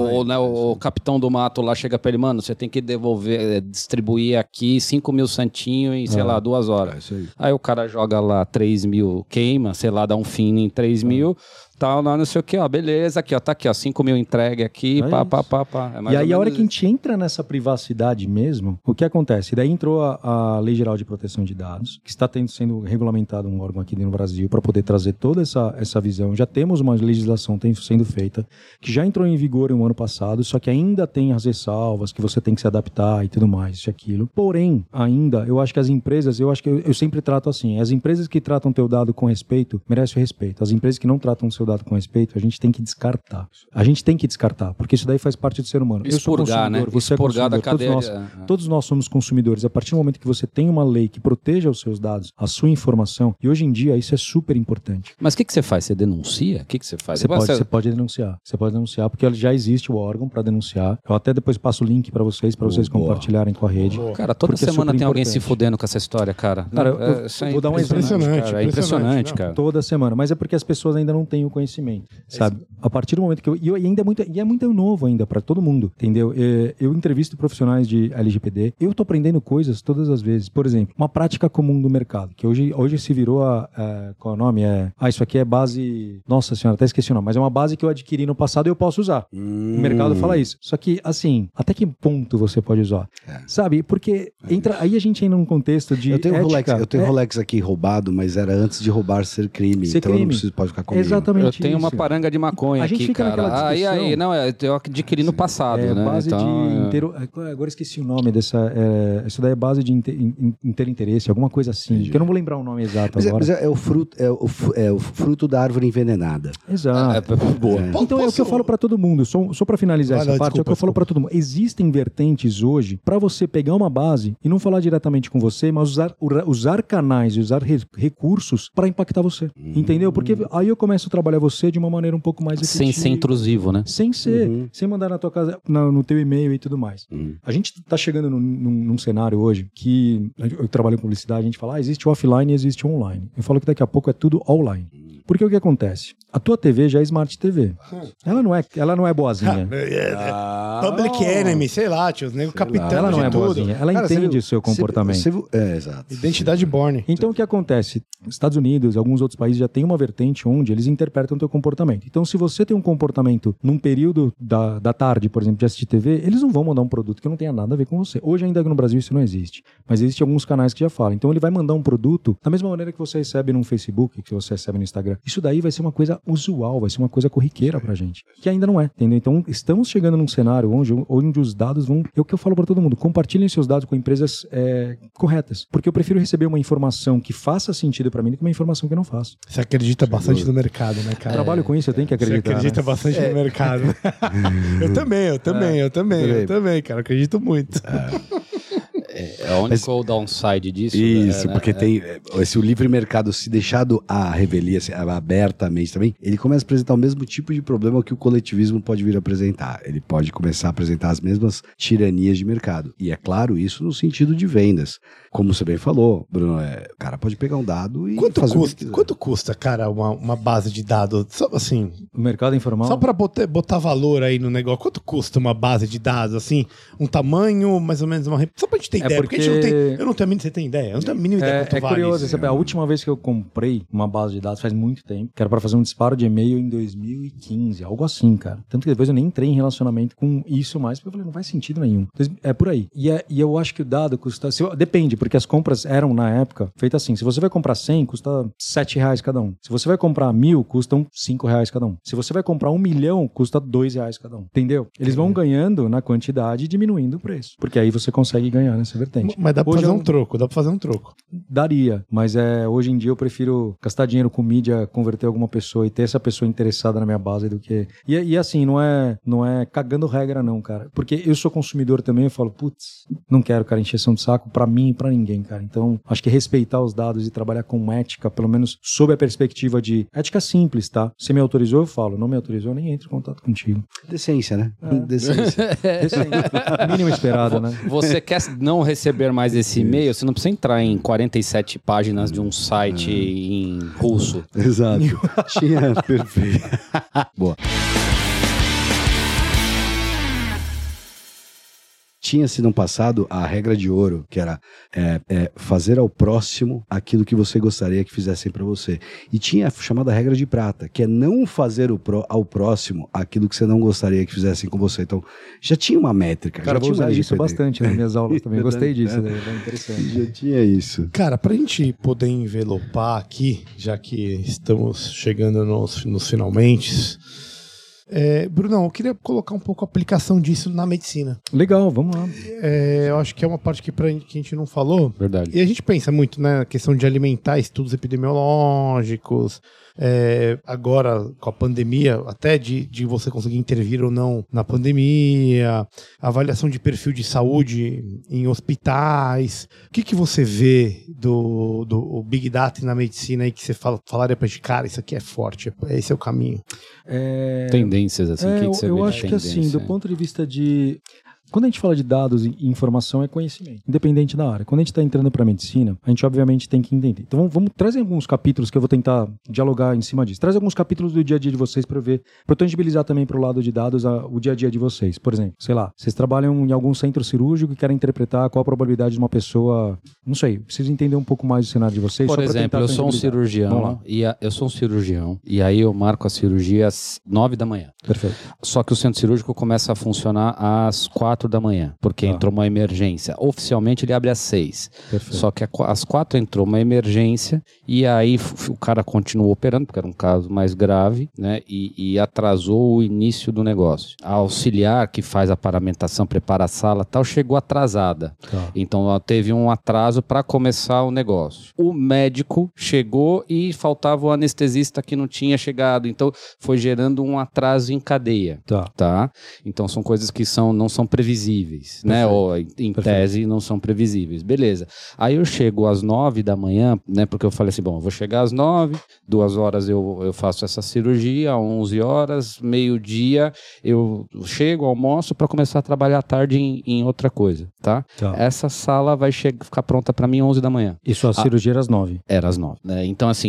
[SPEAKER 4] o capitão do mato lá chega pra ele, mano, você tem que distribuir aqui 5 mil santinhos em, sei lá, 2 horas. Aí o cara joga lá 3 mil, queima, sei lá, dá um fim em 3 mil, tal, não sei o que, ó, beleza, aqui, ó, tá aqui, ó, 5 mil entregue aqui, pá.
[SPEAKER 5] E aí a hora que a gente entra nessa privacidade mesmo, o que acontece? Daí entrou a Lei Geral de Proteção de Dados, que está sendo regulamentado um órgão aqui no Brasil para poder trazer toda essa visão. Já temos uma legislação sendo feita, que já entrou em vigor no ano passado, só que ainda tem as ressalvas, que você tem que se adaptar e tudo mais, isso e aquilo. Porém, ainda, eu acho que as empresas, eu sempre trato assim, as empresas que tratam teu dado com respeito, merecem o respeito. As empresas que não tratam o seu dado com respeito, a gente tem que descartar. Porque isso daí faz parte do ser humano. Eu sou consumidor, você é consumidor, todos nós somos consumidores. A partir do momento que você tem uma lei que proteja os seus dados, a sua informação, e hoje em dia isso é super importante.
[SPEAKER 4] Mas o que você faz? Você denuncia? O que você faz?
[SPEAKER 5] Você pode denunciar. Você pode denunciar, porque já existe o órgão para denunciar. Eu até depois passo o link para vocês compartilharem com a rede.
[SPEAKER 4] Cara, toda semana tem alguém se fudendo com essa história, cara.
[SPEAKER 5] Cara, eu vou dar um exemplo.
[SPEAKER 4] É impressionante, cara.
[SPEAKER 5] Toda semana. Mas é porque as pessoas ainda não têm o conhecimento, sabe? A partir do momento que é muito novo ainda para todo mundo, entendeu? Eu entrevisto profissionais de LGPD, eu tô aprendendo coisas todas as vezes. Por exemplo, uma prática comum do mercado, que hoje se virou qual é o nome? Isso aqui é base... Nossa senhora, até esqueci o nome, mas é uma base que eu adquiri no passado e eu posso usar. O mercado fala isso. Só que, assim, até que ponto você pode usar? Sabe? Porque aí a gente entra num contexto de ética.
[SPEAKER 2] Eu tenho Rolex aqui roubado, mas era antes de roubar ser crime. Então eu não preciso, pode ficar comigo.
[SPEAKER 5] Exatamente.
[SPEAKER 4] Eu tenho uma paranga de maconha aqui, cara. Aí, não, eu adquiri no passado, né?
[SPEAKER 5] Base agora eu esqueci o nome dessa. Isso daí é base de interinteresse, alguma coisa assim. Que eu não vou lembrar o nome exato agora.
[SPEAKER 2] Mas é o fruto da árvore envenenada.
[SPEAKER 5] Exato.
[SPEAKER 4] Boa.
[SPEAKER 5] Então é o que eu falo pra todo mundo. Só pra finalizar essa parte, é o que eu falo pra todo mundo. Existem vertentes hoje pra você pegar uma base e não falar diretamente com você, mas usar canais e usar recursos pra impactar você. Entendeu? Porque aí eu começo a trabalhar você de uma maneira um pouco mais efetiva.
[SPEAKER 4] Sem ser intrusivo, né?
[SPEAKER 5] Sem ser. Sem mandar na tua casa, no teu e-mail e tudo mais. A gente tá chegando num cenário hoje que eu trabalho em publicidade, a gente fala, existe o offline e existe o online. Eu falo que daqui a pouco é tudo online. Porque o que acontece? A tua TV já é Smart TV. Ela não é boazinha.
[SPEAKER 1] Public Enemy, sei lá, tio. Nego capitão.
[SPEAKER 5] Ela não é boazinha. Ela entende o seu comportamento.
[SPEAKER 2] Exato.
[SPEAKER 1] Identidade Born.
[SPEAKER 5] Então o que acontece? Estados Unidos, alguns outros países já têm uma vertente onde eles interpretam o teu comportamento. Então se você tem um comportamento num período da tarde, por exemplo, de assistir TV, eles não vão mandar um produto que não tenha nada a ver com você. Hoje ainda no Brasil isso não existe. Mas existem alguns canais que já falam. Então ele vai mandar um produto da mesma maneira que você recebe no Facebook, que você recebe no Instagram. Isso daí vai ser uma coisa usual, vai ser uma coisa corriqueira pra gente. Que ainda não é, entendeu? Então estamos chegando num cenário onde os dados vão... É o que eu falo pra todo mundo. Compartilhem seus dados com empresas corretas. Porque eu prefiro receber uma informação que faça sentido pra mim do que uma informação que não faça.
[SPEAKER 1] Você acredita bastante no mercado, né, cara?
[SPEAKER 5] Trabalho com isso, eu tenho que acreditar.
[SPEAKER 1] Você acredita bastante no mercado. Eu também, cara. Acredito muito.
[SPEAKER 4] É o único downside disso.
[SPEAKER 2] Isso, porque tem se o livre mercado se deixado à revelia, abertamente também, ele começa a apresentar o mesmo tipo de problema que o coletivismo pode vir a apresentar. Ele pode começar a apresentar as mesmas tiranias de mercado. E é claro, isso no sentido de vendas. Como você bem falou, Bruno, o cara pode pegar um dado e
[SPEAKER 1] Quanto custa, cara, uma base de dados? Só assim...
[SPEAKER 5] O mercado informal?
[SPEAKER 1] Só pra botar valor aí no negócio. Quanto custa uma base de dados, assim? Um tamanho, mais ou menos, só pra gente ter ideia. Porque a gente não tem... Eu não tenho a mínima... Você tem ideia? Eu não tenho a mínima ideia quanto vale
[SPEAKER 5] curioso.
[SPEAKER 1] isso.
[SPEAKER 5] A última vez que eu comprei uma base de dados faz muito tempo, que era pra fazer um disparo de e-mail em 2015, algo assim, cara. Tanto que depois eu nem entrei em relacionamento com isso mais, porque eu falei, não faz sentido nenhum. É por aí. E eu acho que o dado custa... Depende, porque as compras eram, na época, feitas assim. Se você vai comprar 100, custa R$7 cada um. Se você vai comprar 1.000, custam R$5 cada um. Se você vai comprar 1 milhão, custa R$2 cada um. Entendeu? Eles vão ganhando na quantidade e diminuindo o preço. Porque aí você consegue ganhar nessa vertente.
[SPEAKER 1] Mas dá pra fazer um troco,
[SPEAKER 5] Daria, mas hoje em dia eu prefiro gastar dinheiro com mídia, converter alguma pessoa e ter essa pessoa interessada na minha base do que... E assim, não é cagando regra não, cara. Porque eu sou consumidor também, eu falo, putz, não quero, cara, encheção de saco pra mim e pra ninguém, cara. Então, acho que respeitar os dados e trabalhar com ética, pelo menos sob a perspectiva de ética simples, tá? Se me autorizou, eu falo. Não me autorizou, eu nem entro em contato contigo.
[SPEAKER 2] Decência, né? Decência.
[SPEAKER 5] Mínimo esperado, né?
[SPEAKER 4] Você quer não receber mais esse e-mail, você não precisa entrar em 47 páginas de um site em russo.
[SPEAKER 2] Exato. Tinha, perfeito. Boa. Tinha-se no passado a regra de ouro, que era fazer ao próximo aquilo que você gostaria que fizessem para você. E tinha a chamada regra de prata, que é não fazer ao próximo aquilo que você não gostaria que fizessem com você. Então, já tinha uma métrica.
[SPEAKER 5] Cara,
[SPEAKER 2] já
[SPEAKER 5] eu vou
[SPEAKER 2] tinha
[SPEAKER 5] usar isso bastante nas minhas aulas também. Gostei disso,
[SPEAKER 2] né?
[SPEAKER 5] É interessante.
[SPEAKER 2] Já tinha isso.
[SPEAKER 1] Cara, pra gente poder envelopar aqui, já que estamos chegando nos finalmente, Brunão, eu queria colocar um pouco a aplicação disso na medicina.
[SPEAKER 5] Legal, vamos lá.
[SPEAKER 1] Eu acho que é uma parte que a gente não falou.
[SPEAKER 4] Verdade.
[SPEAKER 1] E a gente pensa muito, né, na questão de alimentar, estudos epidemiológicos, agora com a pandemia, até de você conseguir intervir ou não na pandemia, avaliação de perfil de saúde em hospitais. O que você vê do Big Data na medicina aí que você falaria pra gente, cara, isso aqui é forte, esse é o caminho?
[SPEAKER 4] Tendências, assim, o que você vê
[SPEAKER 5] eu
[SPEAKER 4] de
[SPEAKER 5] acho que assim,
[SPEAKER 4] tendência?
[SPEAKER 5] do ponto de vista de... Quando a gente fala de dados e informação, é conhecimento, independente da área. Quando a gente está entrando para a medicina, a gente obviamente tem que entender. Então vamos trazer alguns capítulos que eu vou tentar dialogar em cima disso. Traz alguns capítulos do dia a dia de vocês para eu ver, para eu tangibilizar também para o lado de dados o dia a dia de vocês. Por exemplo, sei lá, vocês trabalham em algum centro cirúrgico e querem interpretar qual a probabilidade de uma pessoa, não sei, preciso entender um pouco mais do cenário de vocês.
[SPEAKER 4] Por exemplo, eu sou um cirurgião e aí eu marco a cirurgia às 9 da manhã.
[SPEAKER 5] Perfeito.
[SPEAKER 4] Só que o centro cirúrgico começa a funcionar às 4 da manhã, porque entrou uma emergência. Oficialmente ele abre às 6.
[SPEAKER 5] Perfeito.
[SPEAKER 4] Só que às 4 entrou uma emergência e aí o cara continuou operando, porque era um caso mais grave, né? E atrasou o início do negócio. A auxiliar que faz a paramentação, prepara a sala e tal, chegou atrasada.
[SPEAKER 5] Tá.
[SPEAKER 4] Então teve um atraso para começar o negócio. O médico chegou e faltava o anestesista que não tinha chegado. Então foi gerando um atraso em cadeia. Tá? Então são coisas que não são previsíveis, né? Ou em tese não são previsíveis. Beleza. Aí eu chego às 9 da manhã, né? Porque eu falei assim, bom, eu vou chegar às 9, 2 horas eu faço essa cirurgia, 11 horas, meio-dia, eu chego, almoço para começar a trabalhar à tarde em outra coisa, tá? Essa sala vai ficar pronta para mim 11 da manhã.
[SPEAKER 5] E sua cirurgia era às 9?
[SPEAKER 4] Era às 9, né? Então, assim,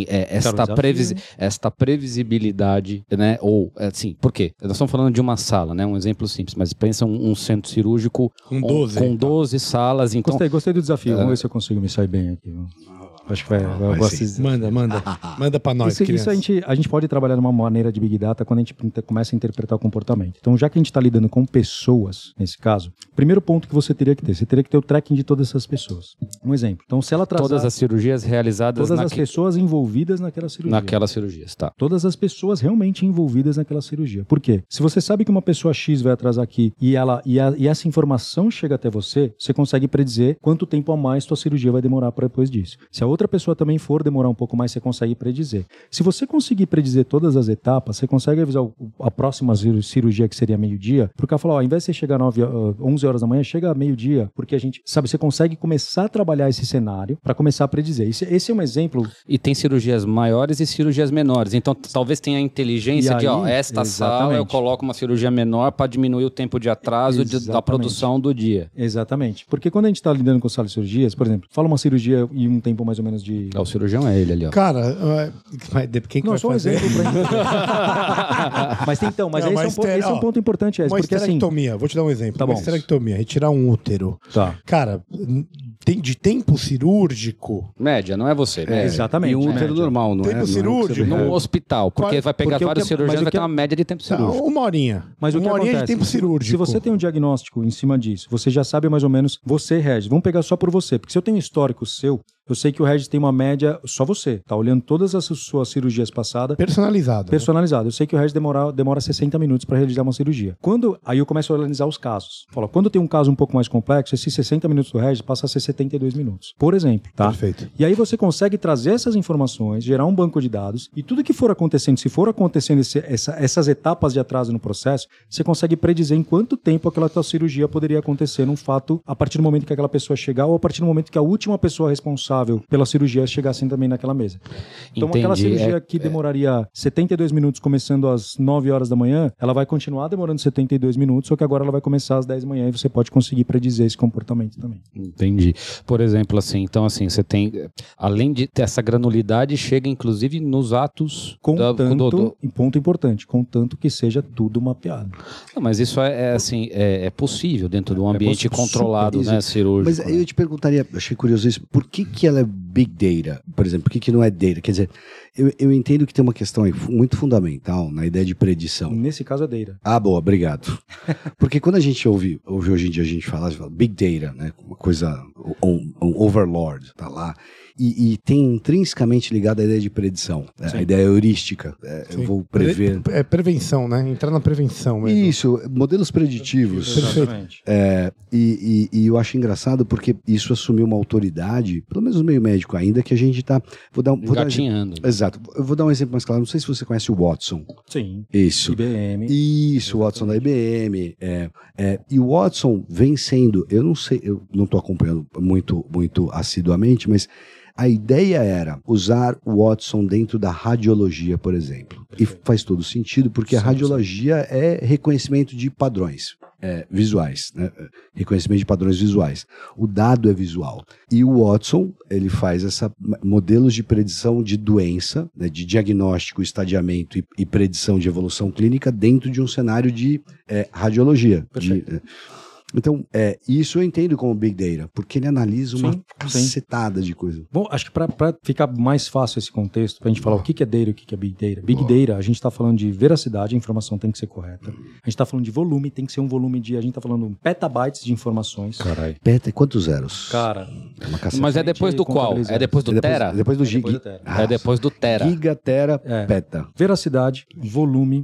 [SPEAKER 4] esta previsibilidade, né? Ou, assim, por quê? Nós estamos falando de uma sala, né? Um exemplo simples, mas pensa um centro cirúrgico com 12 salas. Então...
[SPEAKER 5] Gostei do desafio. Vamos ver se eu consigo me sair bem aqui. Acho que vai gosto.
[SPEAKER 1] Manda pra nós.
[SPEAKER 5] Isso a gente pode trabalhar de uma maneira de Big Data quando a gente começa a interpretar o comportamento. Então, já que a gente está lidando com pessoas, nesse caso, primeiro ponto que você teria que ter o tracking de todas essas pessoas. Um exemplo. Então, se ela atrasar...
[SPEAKER 4] Todas as cirurgias realizadas...
[SPEAKER 5] Todas as pessoas envolvidas naquela cirurgia.
[SPEAKER 4] Naquelas cirurgias, tá.
[SPEAKER 5] Todas as pessoas realmente envolvidas naquela cirurgia. Por quê? Se você sabe que uma pessoa X vai atrasar aqui e essa informação chega até você, você consegue predizer quanto tempo a mais sua cirurgia vai demorar para depois disso. Se a outra pessoa também for demorar um pouco mais, você consegue predizer. Se você conseguir predizer todas as etapas, você consegue avisar a próxima cirurgia, que seria meio-dia, porque ela fala, ao invés de você chegar 11 horas da manhã, chega meio-dia, porque a gente, sabe, você consegue começar a trabalhar esse cenário para começar a predizer. Esse é um exemplo.
[SPEAKER 4] E tem cirurgias maiores e cirurgias menores. Então, talvez tenha a inteligência de, esta sala eu coloco uma cirurgia menor para diminuir o tempo de atraso da produção do dia.
[SPEAKER 5] Exatamente. Porque quando a gente está lidando com sala de cirurgias, por exemplo, fala uma cirurgia e um tempo mais ou menos de...
[SPEAKER 4] O cirurgião é ele ali, ó.
[SPEAKER 1] Cara, quem que vai fazer?
[SPEAKER 5] Exemplo mas esse é um ponto importante.
[SPEAKER 1] Uma esterectomia, vou te dar um exemplo. Uma esterectomia, retirar um útero.
[SPEAKER 5] Tá.
[SPEAKER 1] Cara, de tempo cirúrgico...
[SPEAKER 4] Média, não é você. Média.
[SPEAKER 5] Exatamente.
[SPEAKER 2] E um útero normal, não é?
[SPEAKER 1] Tempo cirúrgico.
[SPEAKER 4] Num hospital, porque vai pegar vários cirurgiões, vai ter uma média de tempo cirúrgico.
[SPEAKER 1] Uma horinha.
[SPEAKER 5] Mas
[SPEAKER 1] uma horinha de tempo cirúrgico.
[SPEAKER 5] Se você tem um diagnóstico em cima disso, você já sabe mais ou menos, você, Regis, vamos pegar só por você, porque se eu tenho um histórico seu, eu sei que o Regis tem uma média, só você, tá olhando todas as suas cirurgias passadas.
[SPEAKER 1] Personalizado.
[SPEAKER 5] Eu sei que o Regis demora 60 minutos para realizar uma cirurgia. Aí eu começo a analisar os casos. Falo, quando tem um caso um pouco mais complexo, esses 60 minutos do Regis passa a ser 72 minutos, por exemplo, tá?
[SPEAKER 1] Perfeito.
[SPEAKER 5] E aí você consegue trazer essas informações, gerar um banco de dados, e tudo que for acontecendo, se for acontecendo essas etapas de atraso no processo, você consegue predizer em quanto tempo aquela tua cirurgia poderia acontecer num fato, a partir do momento que aquela pessoa chegar ou a partir do momento que a última pessoa responsável responsável pela cirurgia chegassem também naquela mesa. Então, aquela cirurgia que demoraria 72 minutos começando às 9 horas da manhã, ela vai continuar demorando 72 minutos, só que agora ela vai começar às 10 da manhã e você pode conseguir predizer esse comportamento também.
[SPEAKER 4] Entendi. Por exemplo, assim, então assim, você tem, além de ter essa granulidade, chega inclusive nos atos...
[SPEAKER 5] Em ponto importante, contanto que seja tudo mapeado.
[SPEAKER 4] Não, mas isso é possível dentro de um ambiente controlado, né, cirúrgico.
[SPEAKER 2] Mas eu te perguntaria, achei curioso isso, por que ela é Big Data, por exemplo, por que não é Data? Quer dizer, eu entendo que tem uma questão aí muito fundamental na ideia de predição.
[SPEAKER 5] Nesse caso é Data.
[SPEAKER 2] Ah, boa, obrigado. Porque quando a gente ouve hoje em dia a gente fala Big Data, né, uma coisa, um overlord, tá lá, e tem intrinsecamente ligado à ideia de predição, a ideia heurística, eu vou prever...
[SPEAKER 1] É prevenção, né? Entrar na prevenção mesmo.
[SPEAKER 2] Isso, modelos preditivos.
[SPEAKER 5] Exatamente.
[SPEAKER 2] E eu acho engraçado porque isso assumiu uma autoridade, pelo menos no meio médico ainda, que a gente tá...
[SPEAKER 4] Engatinhando.
[SPEAKER 2] Exato. Eu vou dar um exemplo mais claro. Não sei se você conhece o Watson.
[SPEAKER 5] Sim.
[SPEAKER 2] Isso.
[SPEAKER 5] IBM.
[SPEAKER 2] Isso, o Watson da IBM. E o Watson vem sendo... Eu não sei, eu não estou acompanhando muito assiduamente, mas... A ideia era usar o Watson dentro da radiologia, por exemplo. Perfeito. E faz todo sentido, porque a radiologia é reconhecimento de padrões visuais, né? Reconhecimento de padrões visuais. O dado é visual. E o Watson, ele faz modelos de predição de doença, né? De diagnóstico, estadiamento e predição de evolução clínica dentro de um cenário de radiologia.
[SPEAKER 5] Perfeito.
[SPEAKER 2] Então, isso eu entendo como Big Data, porque ele analisa uma cacetada de coisa.
[SPEAKER 5] Bom, acho que para ficar mais fácil esse contexto, para a gente falar o que é Data e o que é Big Data. Big Data, a gente está falando de veracidade, a informação tem que ser correta. A gente está falando de volume, tem que ser um volume a gente está falando petabytes de informações.
[SPEAKER 4] Caralho.
[SPEAKER 2] Peta, quantos zeros?
[SPEAKER 5] Cara,
[SPEAKER 2] é uma caceta.
[SPEAKER 4] Mas é depois do qual? É depois do tera?
[SPEAKER 2] Depois do gig.
[SPEAKER 4] É depois do tera.
[SPEAKER 2] Gigatera, peta.
[SPEAKER 5] Veracidade, volume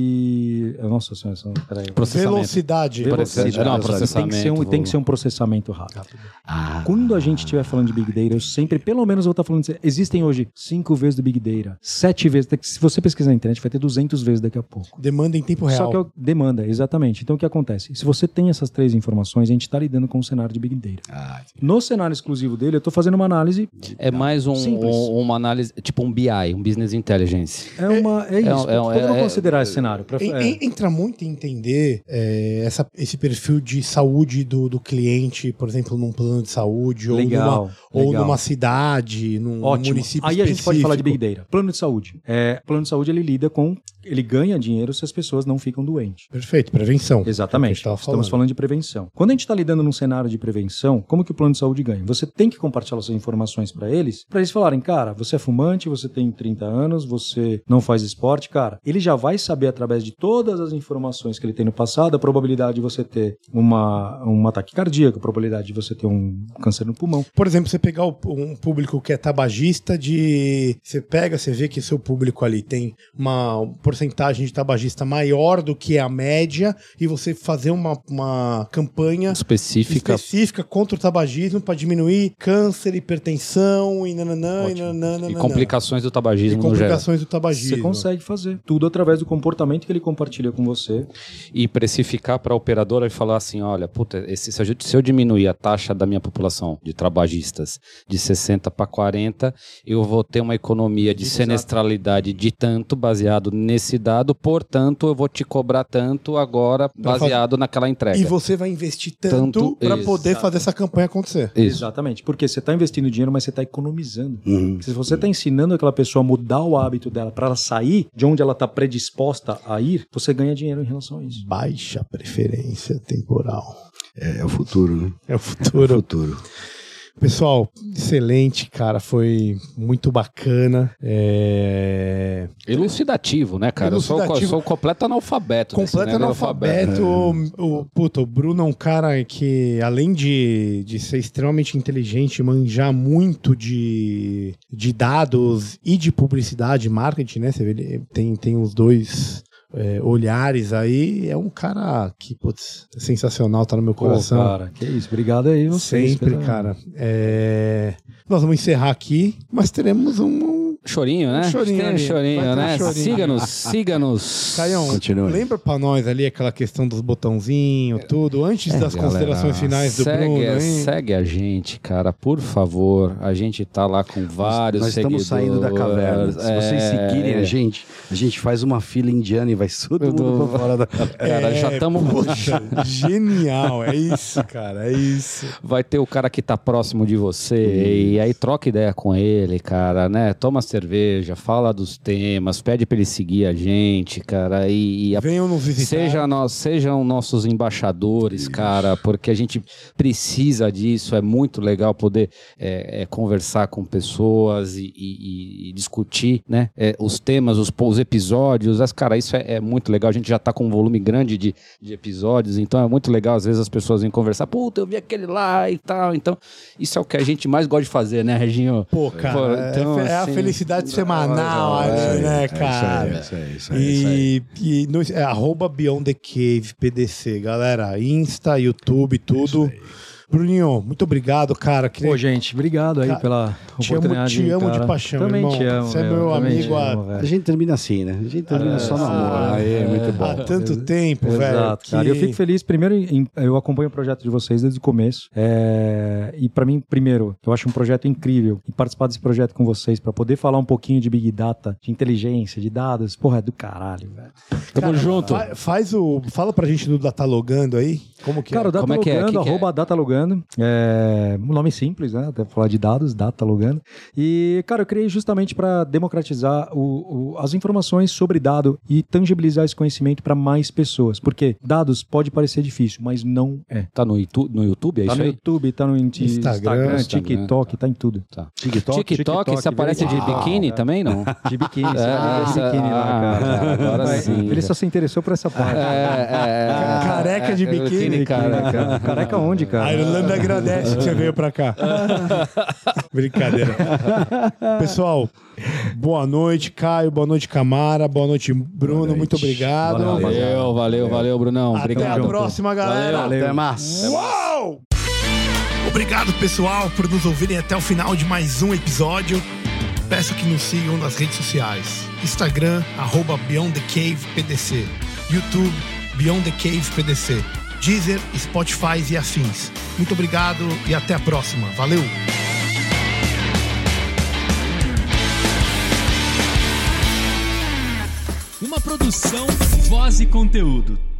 [SPEAKER 5] e... Nossa senhora, peraí.
[SPEAKER 1] Velocidade.
[SPEAKER 4] Processamento.
[SPEAKER 5] Tem que ser um processamento rápido. Quando a gente estiver falando de Big Data, eu sempre, pelo menos eu vou estar falando de... Existem hoje 5 vezes do Big Data, 7 vezes. Se você pesquisar na internet, vai ter 200 vezes daqui a pouco.
[SPEAKER 1] Demanda em tempo real.
[SPEAKER 5] Só que demanda, exatamente. Então o que acontece? Se você tem essas 3 informações, a gente está lidando com um cenário de Big Data. No cenário exclusivo dele, eu estou fazendo uma análise...
[SPEAKER 4] É mais uma análise, tipo um BI, um Business Intelligence.
[SPEAKER 5] É isso. Podemos considerar esse cenário.
[SPEAKER 1] Entra muito em entender esse perfil de saúde do cliente, por exemplo, num plano de saúde, ou numa cidade, num município
[SPEAKER 5] Aí
[SPEAKER 1] específico.
[SPEAKER 5] A gente pode falar de Big Data. Plano de saúde. Plano de saúde, ele lida com... Ele ganha dinheiro se as pessoas não ficam doentes.
[SPEAKER 1] Perfeito, prevenção.
[SPEAKER 5] Exatamente. Estamos falando de prevenção. Quando a gente está lidando num cenário de prevenção, como que o plano de saúde ganha? Você tem que compartilhar suas informações para eles falarem, cara, você é fumante, você tem 30 anos, você não faz esporte, cara. Ele já vai saber, através de todas as informações que ele tem no passado, a probabilidade de você ter um ataque cardíaco, a probabilidade de você ter um câncer no pulmão.
[SPEAKER 1] Por exemplo, você pegar um público que é tabagista, você vê que seu público ali tem uma porcentagem de tabagista maior do que a média, e você fazer uma campanha específica contra o tabagismo para diminuir câncer, hipertensão e
[SPEAKER 4] e complicações do tabagismo no geral.
[SPEAKER 5] Você consegue fazer tudo através do comportamento que ele compartilha com você.
[SPEAKER 4] E precificar para a operadora e falar assim, olha, puta, se eu diminuir a taxa da minha população de tabagistas de 60 para 40, eu vou ter uma economia de semestralidade de tanto baseado nesse dado, portanto eu vou te cobrar tanto agora baseado naquela entrega.
[SPEAKER 1] E você vai investir tanto para poder fazer essa campanha acontecer.
[SPEAKER 5] Isso. Exatamente, porque você está investindo dinheiro, mas você está economizando. Se você está ensinando aquela pessoa a mudar o hábito dela para ela sair de onde ela está predisposta a ir, você ganha dinheiro em relação a isso.
[SPEAKER 1] Baixa preferência temporal.
[SPEAKER 2] É o futuro, né?
[SPEAKER 1] É o futuro. Pessoal, excelente, cara. Foi muito bacana.
[SPEAKER 4] Elucidativo, né, cara? Eu sou completo analfabeto.
[SPEAKER 1] Completo analfabeto. O Bruno é um cara que, além de ser extremamente inteligente, manjar muito de dados e de publicidade, marketing, né? Você vê, ele tem os dois... olhares aí, é um cara que, putz, é sensacional, tá no meu coração.
[SPEAKER 5] Cara, que isso, obrigado aí vocês.
[SPEAKER 1] Sempre, cara. Nós vamos encerrar aqui, mas teremos um
[SPEAKER 4] chorinho, né?
[SPEAKER 1] Chorinho
[SPEAKER 4] Tem
[SPEAKER 1] ali.
[SPEAKER 4] chorinho,
[SPEAKER 1] Vai ter
[SPEAKER 4] né?
[SPEAKER 1] chorinho.
[SPEAKER 4] Siga-nos.
[SPEAKER 1] Caião,
[SPEAKER 2] Continue.
[SPEAKER 1] lembra pra nós ali aquela questão dos botãozinhos, tudo, antes das considerações finais do Bruno, hein?
[SPEAKER 4] Segue a gente, cara, por favor. A gente tá lá com vários
[SPEAKER 2] Nós
[SPEAKER 4] seguidores.
[SPEAKER 2] estamos saindo da caverna. Se vocês seguirem a gente faz uma fila indiana e vai todo mundo pra fora da caverna.
[SPEAKER 4] Cara, já estamos...
[SPEAKER 1] Poxa, genial, é isso, cara, é isso.
[SPEAKER 4] Vai ter o cara que tá próximo de você e aí troca ideia com ele, cara, né? Toma cerveja, fala dos temas, pede pra ele seguir a gente, cara,
[SPEAKER 1] Venham nos visitar.
[SPEAKER 4] Sejam nossos embaixadores, cara, porque a gente precisa disso, é muito legal poder conversar com pessoas e discutir, né? Os temas, os episódios, cara, isso é muito legal, a gente já tá com um volume grande de episódios, então é muito legal, às vezes as pessoas vêm conversar, puta, eu vi aquele lá e tal, então isso é o que a gente mais gosta de fazer, né, Reginho?
[SPEAKER 1] Pô, cara, então, é a felicidade semanal ali, né, cara?
[SPEAKER 2] Isso aí.
[SPEAKER 1] E @ Beyond the Cave, PDC, galera, Insta, YouTube, tudo. Bruninho, muito obrigado, cara.
[SPEAKER 5] Pô, gente, obrigado aí pela oportunidade.
[SPEAKER 1] Te amo
[SPEAKER 5] cara.
[SPEAKER 1] de paixão,
[SPEAKER 5] Também
[SPEAKER 1] irmão.
[SPEAKER 5] te amo.
[SPEAKER 1] Você é meu amigo
[SPEAKER 2] A gente termina assim, né? A gente termina só no amor. Muito bom.
[SPEAKER 1] Há tanto tempo, velho.
[SPEAKER 5] Exato, cara. Eu fico feliz. Primeiro, eu acompanho o projeto de vocês desde o começo. E pra mim, primeiro, eu acho um projeto incrível. E participar desse projeto com vocês, pra poder falar um pouquinho de Big Data, de inteligência, de dados, porra, é do caralho, velho.
[SPEAKER 1] Tamo
[SPEAKER 4] junto.
[SPEAKER 1] Fala pra gente do Datalogando aí. Como que
[SPEAKER 5] Cara, o
[SPEAKER 4] Como é que é?
[SPEAKER 5] Datalogando, @Datalogando. Um nome simples, né? Até falar de dados, Datalogando. E, cara, eu criei justamente para democratizar as informações sobre dado e tangibilizar esse conhecimento para mais pessoas. Porque dados pode parecer difícil, mas não é.
[SPEAKER 4] Tá no YouTube, é
[SPEAKER 5] Tá
[SPEAKER 4] isso
[SPEAKER 5] no
[SPEAKER 4] aí?
[SPEAKER 5] YouTube, tá no Instagram, TikTok, tá em tudo.
[SPEAKER 4] Tá.
[SPEAKER 2] TikTok,
[SPEAKER 4] você aparece de biquíni também, não?
[SPEAKER 5] De biquíni, você vai ver biquíni lá, cara.
[SPEAKER 4] Agora sim.
[SPEAKER 5] Ele só se interessou por essa parte.
[SPEAKER 1] Careca de biquíni,
[SPEAKER 5] cara. Careca onde, cara?
[SPEAKER 1] A Irlanda agradece que você veio pra cá. Brincadeira. Pessoal, boa noite, Caio. Boa noite, Camara. Boa noite, Bruno. Muito obrigado.
[SPEAKER 4] Valeu, Brunão.
[SPEAKER 1] Até
[SPEAKER 4] Obrigado.
[SPEAKER 1] a próxima, galera.
[SPEAKER 2] Valeu. Até mais.
[SPEAKER 1] Uau! Obrigado, pessoal, por nos ouvirem até o final de mais um episódio. Peço que nos sigam nas redes sociais. Instagram, @BeyondTheCavePDC. YouTube, Beyond the Cave PDC. Deezer, Spotify e afins. Muito obrigado e até a próxima. Valeu!
[SPEAKER 6] Uma produção, voz e conteúdo.